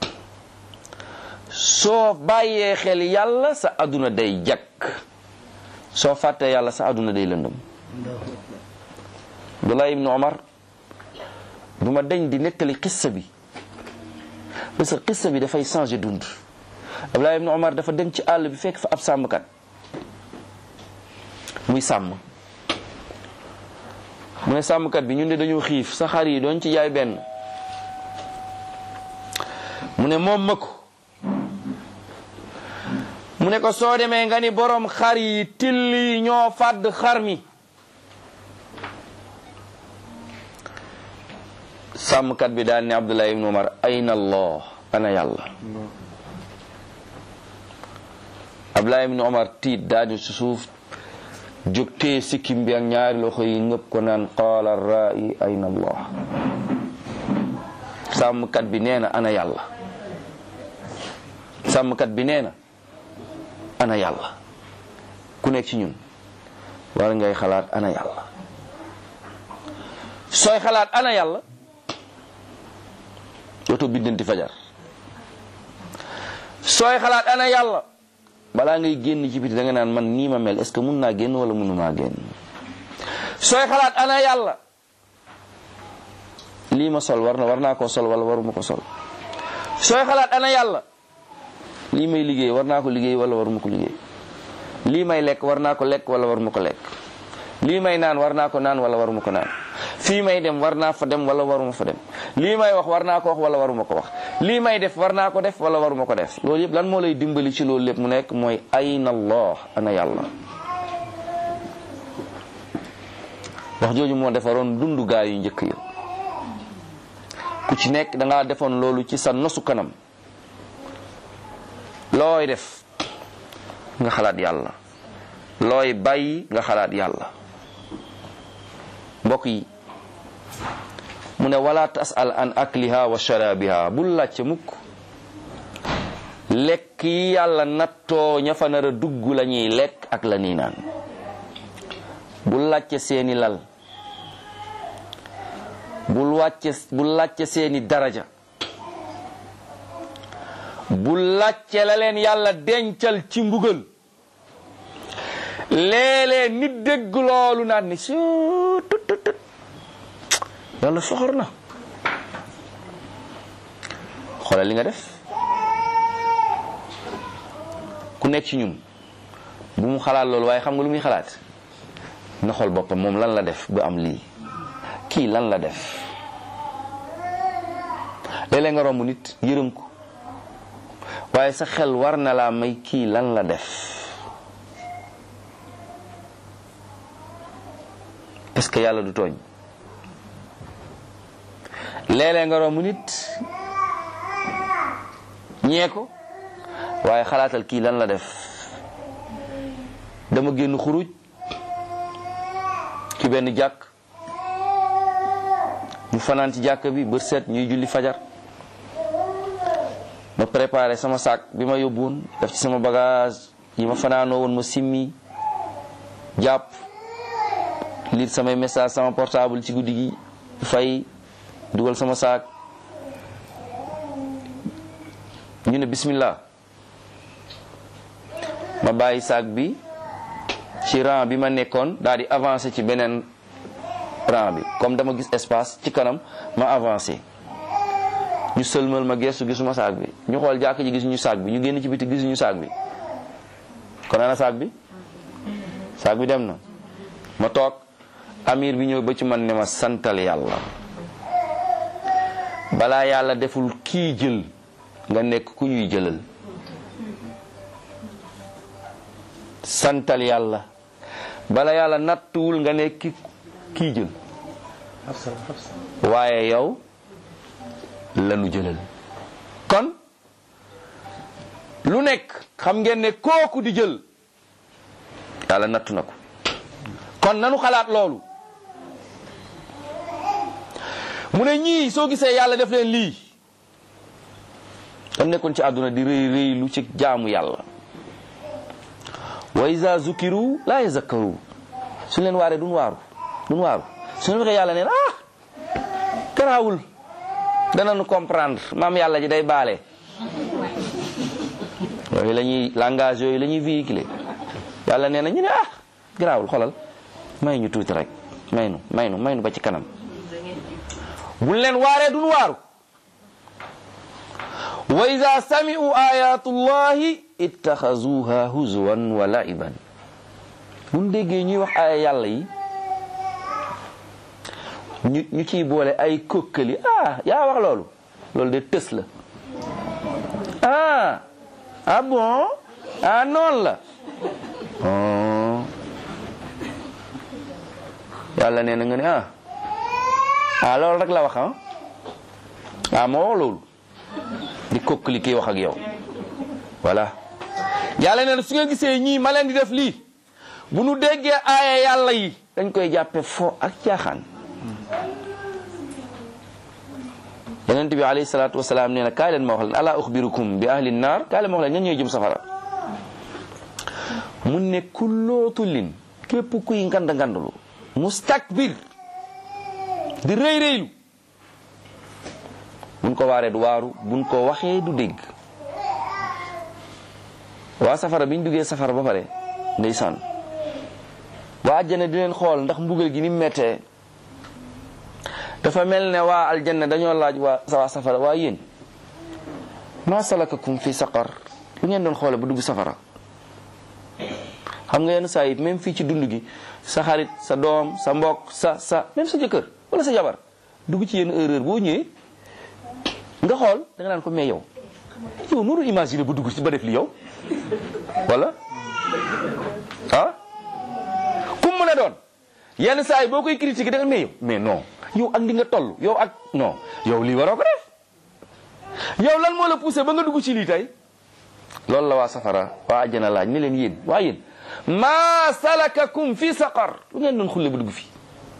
soo bàyyee xel yàlla sa àdduna day jàkk. soo fàttee yàlla sa àdduna day lëndëm. Abdullah ibn Omar du ma deñ di nettali xissa bi parce que xissa bi dafay changer dund. Abdullah ibn Omar dafa dem ci àll bi fekk fa ab sàmmkat muy sàmm. mu ne sàmmkat bi ñun de dañoo xiif sa xar yi doon ci jaay benn. mu ne moom ma ko. mu ne ko soo demee nga ni borom xar yi till yi ñoo fàdd xar mi. sàmmkat bi daal ne Abdullah ibn Umar ayna Allah ana yàlla. Abdullah ibn Umar tiit daal ci suuf jóg tee sikkim bi ak ñaari loxo yi ngëpp ko naan qaala ar-raa'i ayna Allah. sàmmkat bi nee na ana yàlla. sàmmkat bi nee na ana yàlla. ku nekk ci ñun war ngay xalaat ana yàlla. sooy xalaat ana yàlla dootoo biddanti fajar. sooy xalaat ana yàlla balaa ngay génn ci biti da nga naan man nii ma mel est-ce que mun naa génn wala mënumaa génn. sooy xalaat ana yàlla lii ma sol war naa koo sol wala waruma ko sol. sooy xalaat ana yàlla lii may liggéey war naa ko liggéey wala waruma ko liggéey. lii may lekk war naa ko lekk wala waruma ko lekk. lii may naan war naa ko naan wala waruma ko naan. fii may dem war naa fa dem wala waruma fa dem. lii may wax war naa ko wax wala waruma ko wax. lii may def war naa ko def wala waruma ko def. loolu yëpp lan moo lay dimbali ci loolu lépp mu nekk mooy ayna Allah ana yàlla. wax jooju moo defaroon dundu gaa yu njëkk yi. ku ci nekk dangaa defoon loolu ci sa nosu kanam. looy def nga xalaat yàlla. looy bàyyi nga xalaat yàlla. mbokk yi mu ne wala tasal an akliha wa sharabiha bul laajte mukk lekk yi yàlla nattoo ña fa nar a dugg la ñuy lekk ak la ñuy naan. bul laajte seeni lal. bul laajte seeni daraja. bul laajte la leen yàlla dencal ci mbugal léeg-léeg nit dégg loolu naan ni tut yàlla soxor na. xoolal li nga def. ku nekk ci ñun bu mu xalaat loolu waaye xam nga lu muy xalaat na xool boppam moom lan la def ba am lii, kii lan la def. léeg-léeg nga romb nit yërëm ko waaye sa xel war na laa may kii lan la def, parce que yàlla du tooñ. léeg-léeg nga romb nit ñee ko waaye xalaatal kii lan la def. dama génn xuruj ci benn jàkk, ñu fanaan ci jàkk bi bët set ñuy julli fajar, ma préparé sama sac bi ma yóbbu woon def ci sama bagage yi ma fanaanoo woon, ma simmi jàpp lire samay message sama portable ci guddi gi, fay dugal sama sac, ñu ne bismillah, ma bàyyi sac bi ci rang bi ma nekkoon daal di avancer ci beneen rang bi, comme dama gis espace ci kanam ma avancer. ñu sëlmal ma gestu gisuma sac bi, ñu xool jàkk ji gisuñu sac bi, ñu génn ci biti gisuñu sac bi, kon ana sac bi? sac bi dem na. ma toog, amir bi ñëw ba ci man ne ma santal yàlla, balaa yàlla deful kii jël nga nekk ku ñuy jëlal. santal yàlla bala yàlla nattuwul nga nekk kii jël, waaye yow lanu jëlal. kon lu nekk xam ngeen ne kooku di jël yàlla nattu na ko. kon nanu xalaat loolu. mu ne ñii soo gisee yàlla def leen lii, dam nekkoon ci àdduna di rëy rëy lu ci jaamu yàlla. wa iza zukiru la yazakkaru, su leen waaree duñ waaru su leen waxee yàlla neen garaawul danañu comprendre, maam yàlla ji day baale. yooyu la ñuy langage yooyu la ñuy véhiculer. yàlla nee na ñu ne garaawul, xoolal may ñu tuuti rek, may nu ba ci kanam. buñ leen waaree duñ waaru. wa iza sami'u ayatullahi ittaxazuha huzwan wa la'iban, buñ déggee ñuy wax ay yàlla yi ñu ciy boole ay kokkali. yaa wax loolu de tës la. Bon noonu la. yàlla nee na nga ne loolu rek la wax moo wax loolu di kokkali kiy wax ak yow. voilà yàlla nee na su nga gisee ñii ma leen di def lii, bu nu déggee aaya yàlla yi dañ koy jàppe fo ak caaxaan. yonent bi alayhi salaatu wasalaam nee na kaay leen ma wax leen ala uxbirukum bi ahli naar, kaay leen ma wax leen ñan ñooy jëm safara. mu ne kullootullin, képp kuy ngand ngandlu, mustakbir di rëy rëylu, buñ ko waaree du waaru, buñ ko waxee du dégg. waa safara biñ duggee safara ba pare ndeysaan, waa àjjana di leen xool ndax mbugal gi ni mettee. dafa mel ne waa aljanna dañoo laaj waa safara, waa yéen ma salakakum fi saqar, lu ngeen doon xoole ba dugg safara. xam nga yenn saa yi même fii ci dund gi sa xarit, sa doom, sa mbokk, sa même sa jëkkër wala sa jabar dugg ci yenn erreur, boo ñëwee nga xool da nga naan ko mais yow noonu imaginer ba dugg ci ba def li yow wala kum mën a doon. yenn saa yi boo koy critiquer da nga mais non yow ak li nga toll yow ak non yow lii waroo ko def, yow lan moo la poussé ba nga dugg ci lii tey. loolu la waa safara waa àjjana laaj ni leen yéen maa salakakum fi saqar, lu ngeen doon xulle ba dugg fii.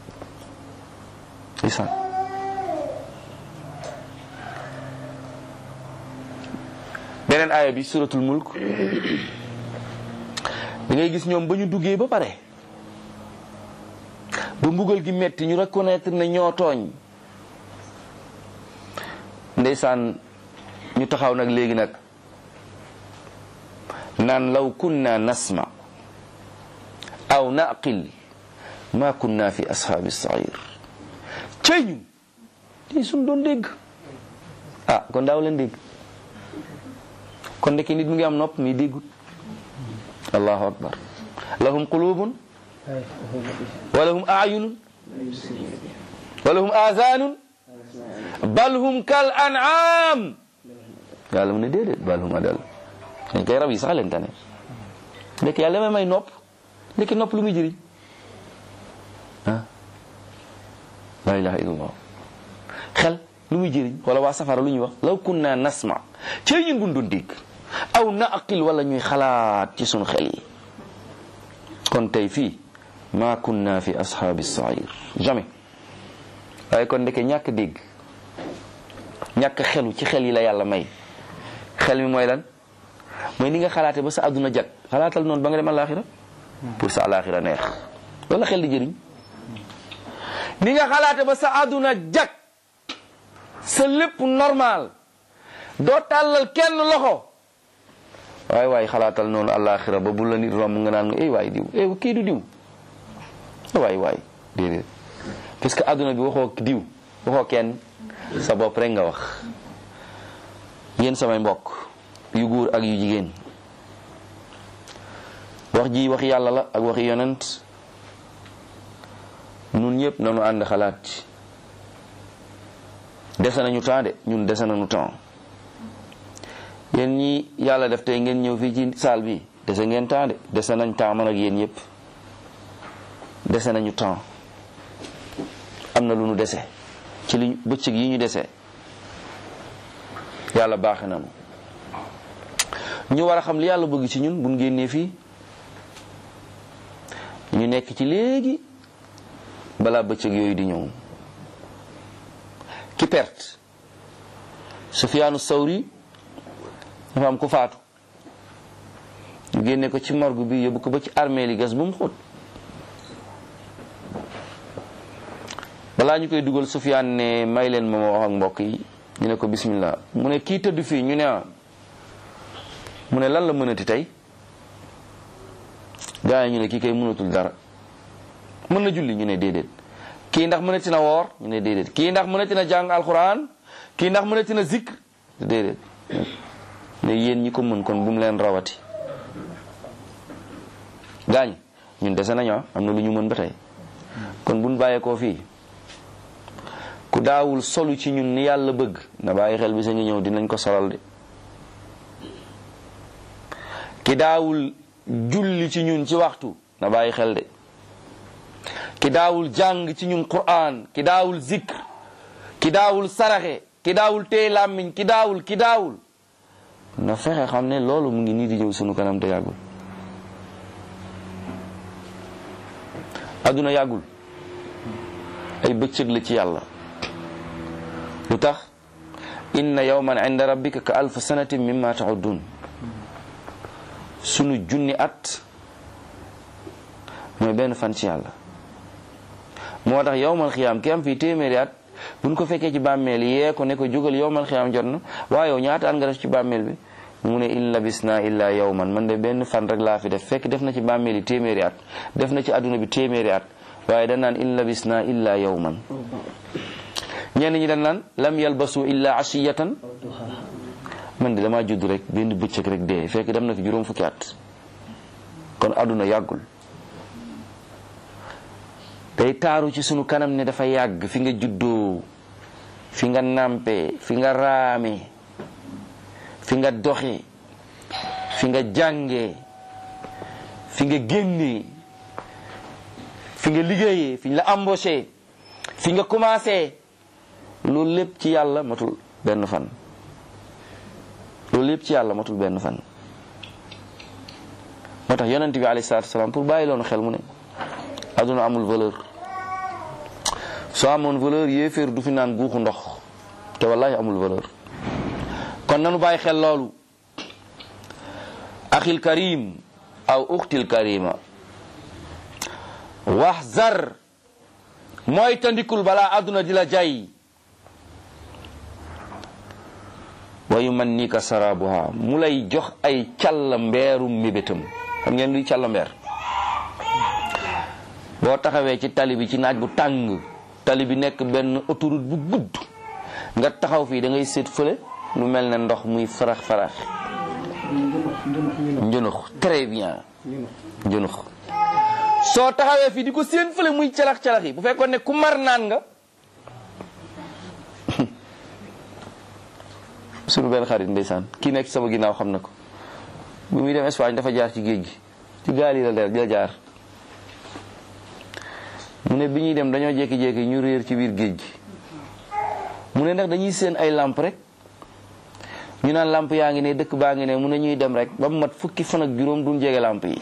isaan beneen aaya bi suratul mulk da ngay gis ñoom ba ñu duggee ba pare ba mbugal gi metti ñu reconnaître ne ñoo tooñ, ndeysaan ñu taxaw nag léegi nag naan law kunna nasma aw naqil ma kunna fi ashaabi sair. cey ñun tey suñ doon dégg kon daaw leen dégg, kon ndeke nit mu ngi am nopp mi déggut. allahu akbar. lahum qulubun wa lahum a'yunun wa lahum azanun bal hum kal an'am. yàlla mu ne déedéet bal hum adal, dañ koy rab yi sax leen tane. ndeke yàlla may nopp, ndeke nopp lu muy jëriñ la ilaha illallah. xel lu muy jëriñ. wala waa safara lu ñuy wax law kunna nasma, cey ñun buñ doon dégg, aw naqil wala ñuy xalaat ci sunu xel yi, kon tey fii ma kunna fi ashaabi sair, jamais. waaye kon ndeke ñàkk dégg, ñàkk xelu ci xel yi la yàlla may. xel mi mooy lan? mooy ni nga xalaate ba sa àdduna jag, xalaatal noonu ba nga dem alaxira pour sa alaxira neex. loolu la xel di jëriñ. ni nga xalaate ba sa àdduna jag, sa lépp normal, doo tàllal kenn loxo, waay xalaatal noonu alaxira ba bu la nit romb nga naan nga waay diw kii du diw, waay déedéet. parce que àdduna bi waxoo diw, waxoo kenn, sa bopp rek nga wax. yéen samay mbokk yu góor ak yu jigéen, wax ji wax yàlla la ak waxi yonent. ñun ñëpp nañu ànd xalaat ci. dese nañu temps de, ñun dese nañu temps. yéen ñi yàlla def tey ngeen ñëw fii ci salle bi, dese ngeen temps de, dese nañ temps man ak yéen yëpp. dese nañu temps. am na lu ñu dese ci li bëccëg yi ñu dese. yàlla baaxe nañu. ñu war a xam li yàlla bëgg ci ñun buñ génnee fii, ñu nekk ci léegi balaa bëccëg yooyu di ñëw. ki perte, Sufyaanu Sawri dafa am ku faatu, ñu génne ko ci morgue bi yóbbu ko ba ci armée li gas bu mu xóot. balaa ñu koy dugal Sufyaan ne may leen ma wax ak mbokk yi. ñu ne ko bismillah. mu ne kii tëdd fii, ñu ne mu ne lan la mënati tey. gaa yi ñu ne kii kay mënatul dara. mën na julli, ñu ne déedéet. kii ndax mënati na woor, ñu ne déedéet. kii ndax mënati na jàng alquran, kii ndax mënati na zikr, déedéet. ne yéen ñi ko mën kon bu mu leen rawati. gaañ ñun dese nañu am na lu ñu mën ba tey. kon buñ bàyyeekoo fii, ku daawul solu ci ñun ni yàlla bëgg na bàyyi xel bi sa ngi ñëw dinañ ko solal de. ki daawul julli ci ñun ci waxtu na bàyyi xel de. ki daawul jàng ci ñun Qur'an, ki daawul zikr, ki daawul saraxe, ki daawul téye làmmiñ, ki daawul na fexe xam ne loolu mu ngi nii di ñëw sunu kanam te yàggul. adduna yàggul, ay bëccëg la ci yàlla. lu tax? inna yawman inda rabbika ka alf sanatin mimma ta'uddun. sunu junni at mooy benn fan ci yàlla. moo tax yawmal xiyaam ki am fii téeméeri at buñ ko fekkee ci bàmmeel yee ko ne ko jógal yawmal xiyaam jot na, waaye yow ñaata at nga def ci bàmmeel bi? mu ne in labisna illa yawman, man de benn fan rek laa fi def. fekk def na ci bàmmeel yi téeméeri at, def na ci adduna bi téeméeri at, waaye dañ naan in labisna illa yawman. ñenn ñi dañ naan lam yalbasu illa ashiyatan, man de damaa judd rek benn bëccëg rek dee, fekk dem na fi juróom fukki at. kon adduna yàggul. day taaru ci sunu kanam ne dafa yàgg. fi nga juddoo, fi nga nàmpe, fi nga raame, fi nga doxe, fi nga jànge, fi nga génne, fi nga liggéeyee, fi ñu la embauché, fi nga commencé. loolu lépp ci yàlla matul benn fan. loolu lépp ci yàlla matul benn fan. moo tax yonent bi alayhi salaatu wasalaam pour bàyyi loonu xel mu ne aduna amul valeur. soo amoon valeur yéeféer du fi naan guuxu ndox, te wallahi amul valeur. kon nanu bàyyi xel loolu. axil karim aw uxtil karima, waxzar mooy tandikul balaa aduna di la jay. wa yumannika sarabuha, mu lay jox ay càlla mbeerum mébétam. xam ngeen luy càlla mbeer? boo taxawee ci tali bi ci naaj bu tàng tali bi nekk benn autoroute bu gudd nga taxaw fii da ngay seet fële lu mel ne ndox muy farax njunux très bien njunux soo taxawee fii di ko seen fële muy calax yi bu fekkoon ne ku mar naan nga suñu benn xarit ndeysaan kii nekk sama ginnaaw xam na ko bu muy dem Espagne dafa jaar ci géej gi ci gaal yi la jaar mu ne bi ñuy dem dañoo jékki-jékki ñu réer ci biir géej gi mu ne ndax dañuy seen ay lamp rek ñu naan lamp yaa ngi ne dëkk baa ngi ne mu ne ñuy dem rek ba mu mat fukki fan ak juróom duñ jege lamp yi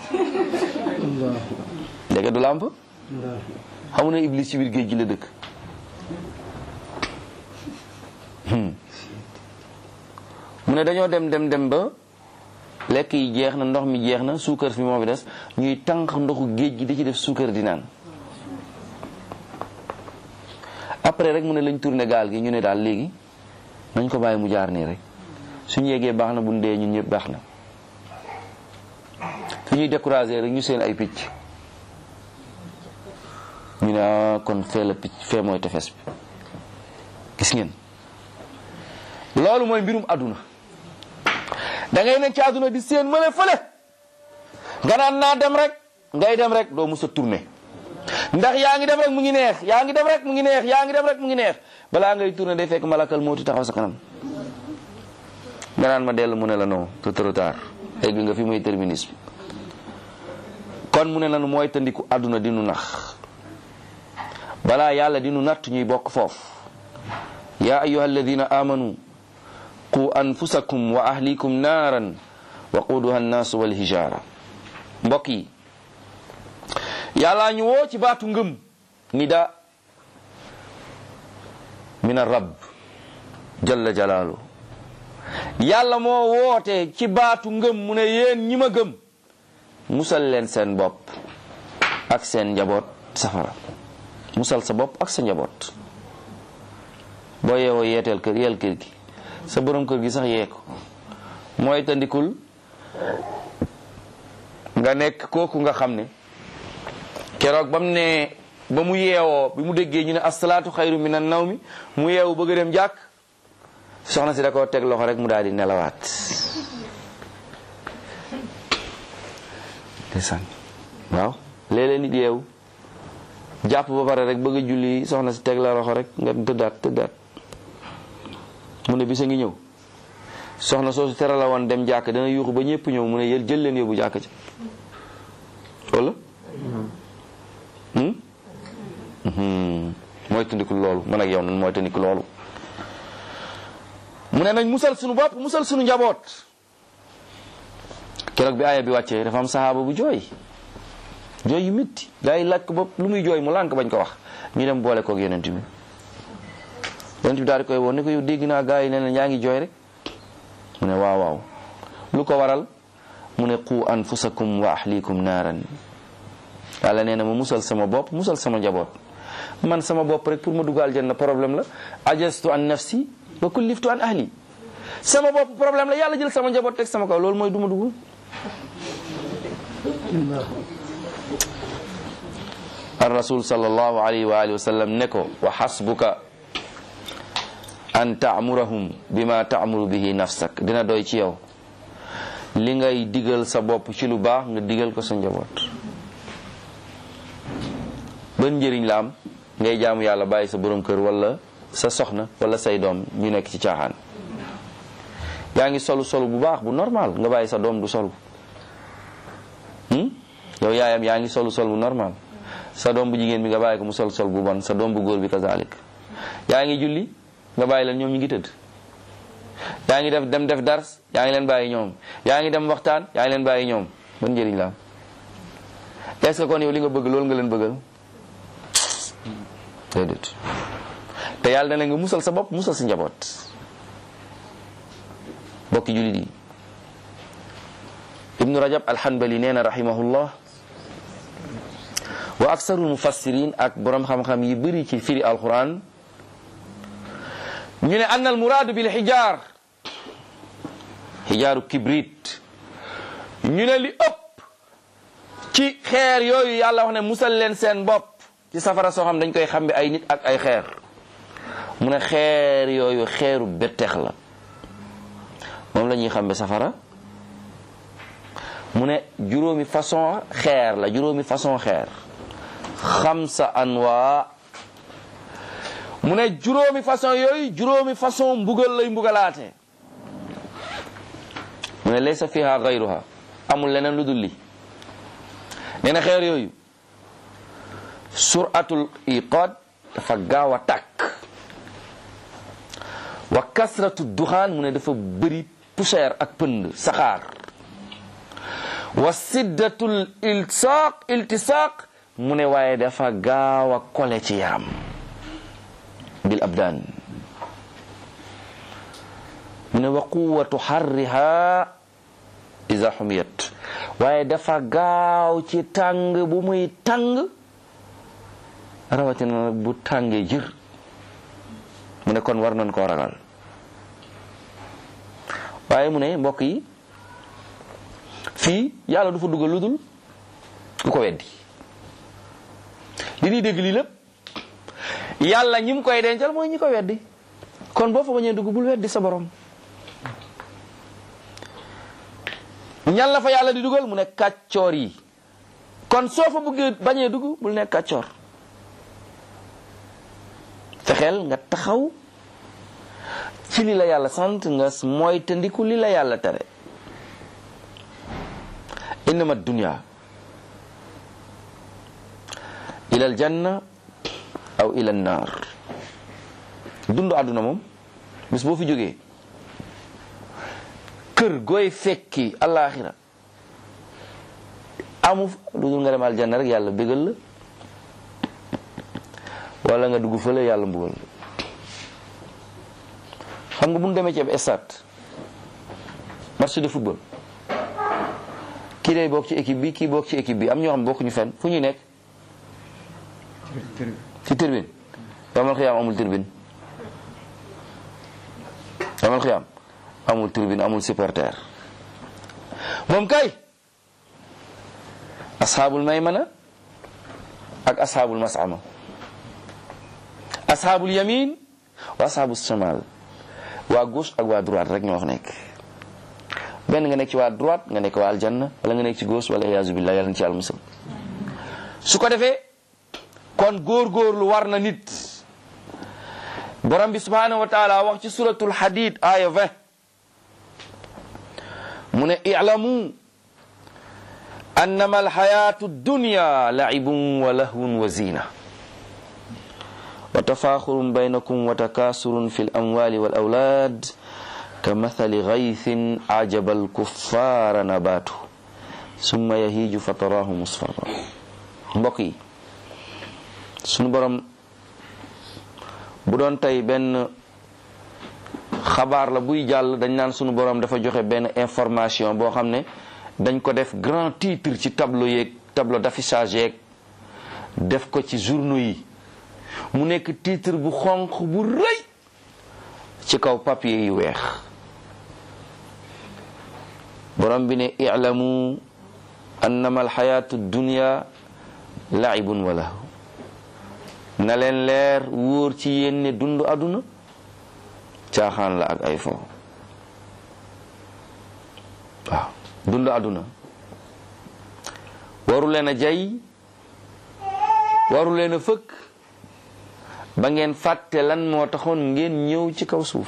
léegi du lamp xamu ne Iblis ci biir géej gi la dëkk mu ne dañoo dem ba lekk yi jeex na ndox mi jeex na suukar fi moo fi des ñuy tànq ndoxu géej gi di ci def suukar di naan après rek mu ne lañ tourné gaal gi ñu ne daal léegi nañ ko bàyyi mu jaar nii rek suñu yeggee baax na bu dee ñun ñëpp baax na fi ñuy découragé rek ñu seen ay picc ñu ne kon fee la picc fee mooy tefes bi gis ngeen loolu mooy mbirum àdduna da ngay nekk ci àdduna di seen mële fële nga naan naa dem rek ngay dem rek doo mës a tourné ndax yaa ngi dem rek mu ngi neex yaa ngi dem rek mu ngi neex yaa ngi dem rek mu ngi neex balaa ngay tourné day fekk malakal mawti taxaw sa kanam nga naan ma dellu mu ne la non c'est trop tard egg nga fi muy terminus bi kon mu ne lanu mooy tandiku àdduna di nu nax balaa yàlla di nu natt ñuy bokk foofu yaa ayyuha alladina amanu qu anfusakum wa ahlikum naaran waquduha annaasu wal hijaara mbokk yi yàllaa ñu woo ci baatu ngëm nida min ar-rabb jalla jalaalu yàlla moo woote ci baatu ngëm mu ne yéen ñi ma gëm musal leen seen bopp ak seen njaboot safara musal sa bopp ak sa njaboot boo yeewoo yeeteel kër yeel kër gi sa borom kër gi sax yee ko mooy tandikul nga nekk kooku nga xam ne keroog ba mu yeewoo bi mu déggee ñu ne asalaatu xayru minan nawmi mu yeewu bëgg a dem jàkk soxna si da koo teg loxo rek mu daal di nelawaat ndeysaan waaw léeg-léeg nit yeewu jàpp ba pare rek bëgg a julli soxna si teg la loxo rek nga tëddaat mu ne bisa ngi ñëw soxna soosu tere la woon dem jàkk dana yuuxu ba ñëpp ñëw mu ne jël leen yóbbu jàkk ci wala mooy tandiku loolu man ak yow nan mooy tandiku loolu mu ne nañ musal sunu bopp musal sunu njaboot keroog bi aaya bi wàccee dafa am sahaaba bu jooy yu métti gaa yi laaj ko bopp lu muy jooy mu lànk bañ ko wax ñu dem boole koog yonent bi daal di koy woon ne ko yow dégg naa gaa yi ne leen yaa ngi jooy rek mu ne waaw lu ko waral mu ne qu anfusakum wa ahlikum naaran yàlla nee na ma musal sama bopp musal sama njaboot man sama bopp rek pour ma dugg aljanna problème la ajastu an nafsi wa kulliftu an ahli sama bopp problème la yàlla jël sama njaboot teg sama kaw loolu mooy duma dugg ar rasul sallallahu alayhi wa alihi wa sallam ne ko wa hasbuka an ta'murahum bima ta'muru bihi nafsak dina doy ci yow li ngay digal sa bopp ci lu baax nga digal ko sa njaboot ban njëriñ la am ngay jaamu yàlla bàyyi sa borom kër wala sa soxna wala say doom ñu nekk ci caaxaan yaa ngi solu bu baax bu normal nga bàyyi sa doom du solu yow yaayam yaa ngi solu bu normal sa doom bu jigéen bi nga bàyyi ko mu sol bu bon sa doom bu góor bi kazalik yaa ngi julli nga bàyyi leen ñoom ñu ngi tëdd yaa ngi def dars yaa ngi leen bàyyi ñoom yaa ngi dem waxtaan yaa ngi leen bàyyi ñoom ban njëriñ la am est-ce que kon yow li nga bëgg loolu nga leen bëggal déedéet te yàlla na nga musal sa bopp musal sa njaboot bokki jullit yi ibnu rajab alhanbali nee na rahimahullah wa aksarul mufassirin ak borom xam-xam yi bëri ci firi alquran ñu ne anna al muraadu bil xijaar xijaaru kibrit ñu ne li ëpp ci xeer yooyu yàlla wax ne musal leen seen bopp ci safara soo xam dañ koy xambi ay nit ak ay xeer mu ne xeer yooyu xeeru betteex la moom la ñuy xambe safara mu ne juróomi façon xeer la juróomi façon xeer xamsa anwa mu ne juróomi façon yooyu juróomi façon mbugal lay mbugalaate mu ne laysa fiha gayruha amul leneen lu dul li nee na xeer yooyu suratul iqad dafa gaaw a tàkk wa kasratu duxaan mu ne dafa bëri poussière ak pënd saxaar wa siddatul iltisaq mu ne waaye dafa gaaw a kole ci yaram bil abdaan mu ne wa quwwatu harriha iza humiyat waaye dafa gaaw ci tàng bu muy tàng rawatina nag bu tàngee jër mu ne kon war nañ koo ragal waaye mu ne mbokk yi fii yàlla du fa dugal lu dul ku ko weddi li ñuy dégg lii lépp yàlla ñi mu koy dencal mooy ñi ko weddi kon boo fa bañee dugg bul weddi sa borom ñan la fa yàlla di dugal mu ne kàccoor yi kon soo fa bëggee bañee dugg bul nekk kàccoor fexeel nga taxaw ci li la yàlla sant nga moytandiku li la yàlla tere innama dunya ila al janna aw ila an naar dundu àdduna moom bis boo fi jógee kër gooy fekki alaxira amu lu dul nga dem aljanna rek yàlla bégal la wala nga dugg fële yàlla mbugal la xam nga bu ñu demee ci ab stade match de football kii day bokk ci équipe bi kii bokk ci équipe bi am ñoo xam bokkuñu fenn fu ñuy nekk ci turbine yamal xiyaam amul turbine yamal xiyaam amul turbine amul supporter moom kay ashaabul maymana ak ashaabul mas'ama ashaabul yamin wa ashaabul shimal waa gauche ak waa droite rek ñoo fa nekk benn nga nekk ci waa droite nga nekk waa aljanna wala nga nekk ci gauche wala iyaazu billah yàlla na ci yàlla musal su ko defee kon góorgóorlu war na nit borom bi subhanahu wa taala wax ci suratul hadid aya 20 mu ne i'lamu annama alhayatu dunya la'ibun wa lahwun wa zina wa tafakhurun baynakum wa takasurun fil amwali wal awlad kamathali ghaythin ajaba al kuffara nabatu summa yahiju fatarahu musfarra mbokk yi sunu borom bu doon tey benn xabaar la buy jàll dañ naan sunu borom dafa joxe benn information boo xam ne dañ ko def grand titre ci tableau yeeg tableau d'affichage yeeg def ko ci journaux yi mu nekk titre bu xonq bu rëy ci kaw papier yu weex borom bi ne i'lamu annama alxayatu dunya la'ibun wa lahu na leen leer wóor ci yéen ne dundu àdduna caaxaan la ak ay fo waaw dundu àdduna waru leen a jay waru leen a fëkk ba ngeen fàtte lan moo taxoon ngeen ñëw ci kaw suuf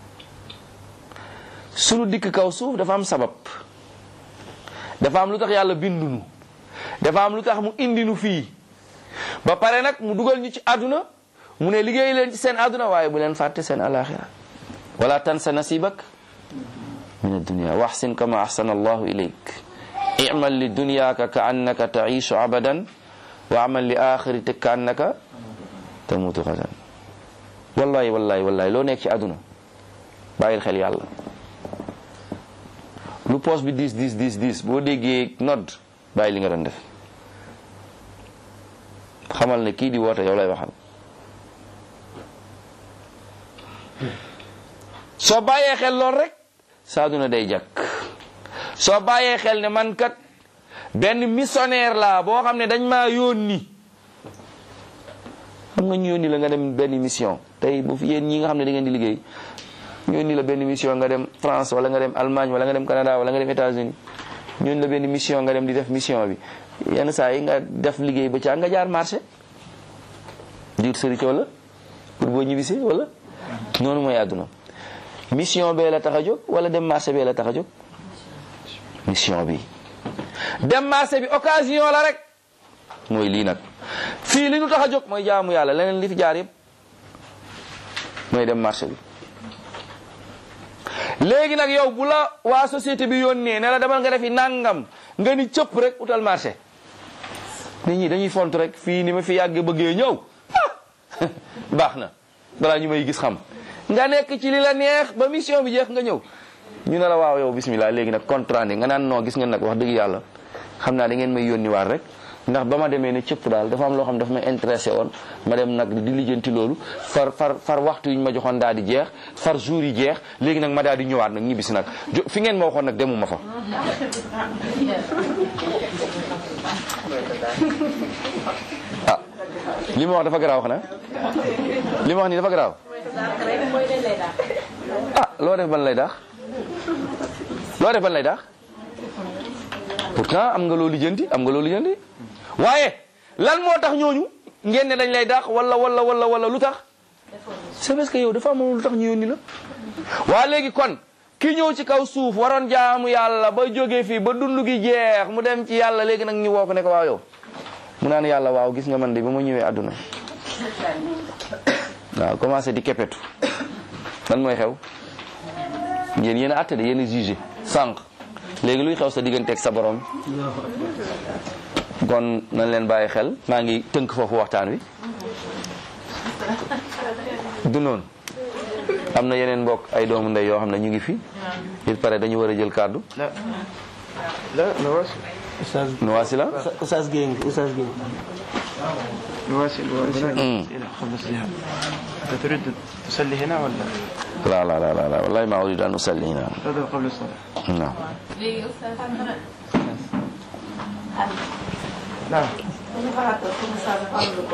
sunu dikk kaw suuf dafa am sabab dafa am lu tax yàlla bindunu dafa am lu tax mu indinu fii ba pare nag mu dugal ñu ci àdduna mu ne liggéey leen ci seen àdduna waaye bu leen fàtte seen alaxira wala tansa nasibak min ad-dunya waxsin kama ahsana allahu ilayk i'mal li dunyaka ka annaka ta'ishu abadan wa amal li axiratika ka annaka tamutu xasan wallahi wallahi wallahi loo nekk ci àdduna bàyyil xel yàlla lu poos bi diis boo déggee nodd bàyyi li nga doon def xamal ne kii di woote yow lay waxal soo bàyyee xel lool rek sa àdduna day jàkk soo bàyyee xel ne man kat benn missionnaire laa boo xam ne dañ maa yónni. xam nga ñu yónni la nga dem benn mission tey bu fi yéen ñi nga xam ne da ngeen di liggéey ñu yónni la benn mission nga dem France wala nga dem Allemagne wala nga dem Canada wala nga dem États-Unis ñu yónni la benn mission nga dem di def mission bi yenn saa yi nga def liggéey ba ca nga jaar marché diir sëriñ wala pour boo ñibbisee wala noonu mooy àdduna. mission bee la tax a jóg wala dem marché bee la tax a jóg mission bi dem marché bi occasion la rek mooy lii nag fii li ñu tax a jóg mooy jaamu yàlla leneen li fi jaar yëpp mooy dem marché bi. léegi nag yow bu la waa société bi yónnee ne la demal nga defi nangam nga ni cëpp rek utal marché nit ñi dañuy font rek fii ni ma fi yàgg bëggee ñëw baax na balaa ñu may gis xam nga nekk ci li la neex ba mission bi jeex nga ñëw ñu ne la waaw yow bismillah léegi nag contrat nga naan non gis ngeen nag wax dëgg yàlla xam naa da ngeen may yónni waar rek ndax ba ma demee ne cëpp daal dafa am loo xam dafa ma intéressé woon ma dem nag di lijjanti loolu far waxtu yi ñu ma joxoon daal di jeex far jour yi jeex léegi nag ma daal di ñëwaat nag ñibbisi nag fi ngeen ma waxoon nag demuma fa. ah li ma wax dafa garaaw xanaa li ma wax nii dafa garaaw. ah loo def ban lay daax pourtant am nga loo lijjanti waaye lan moo tax ñooñu ngeen ne dañ lay daax wala lu tax c'est parce que yow dafa am lu tax ñu yónni la. waa léegi kon ki ñëw ci kaw suuf waroon jaamu yàlla ba jógee fii ba dund gi jeex mu dem ci yàlla léegi nag ñu woo ko ne ko waaw yow mu naan yàlla waaw gis nga man de ba ma ñëwee àdduna waaw commencé di kepetu lan mooy xew yéen a àtte de yéen a jugé sànq léegi luy xew sa digganteeg sa borom. kon nañ leen bàyyi xel maa ngi tënk foofu waxtaan wi du noonu am na yeneen mbokk ay doomu ndey yoo xam ne ñu ngi fi il paraît dañu war a jël kàddu. Nuwaasi la Oustaz Gueye نواصل قبل الصلاة تريد تصلي هنا ولا؟ لا لا لا لا والله ما أريد أن أصلي هنا. قبل الصلاة. نعم. نعم.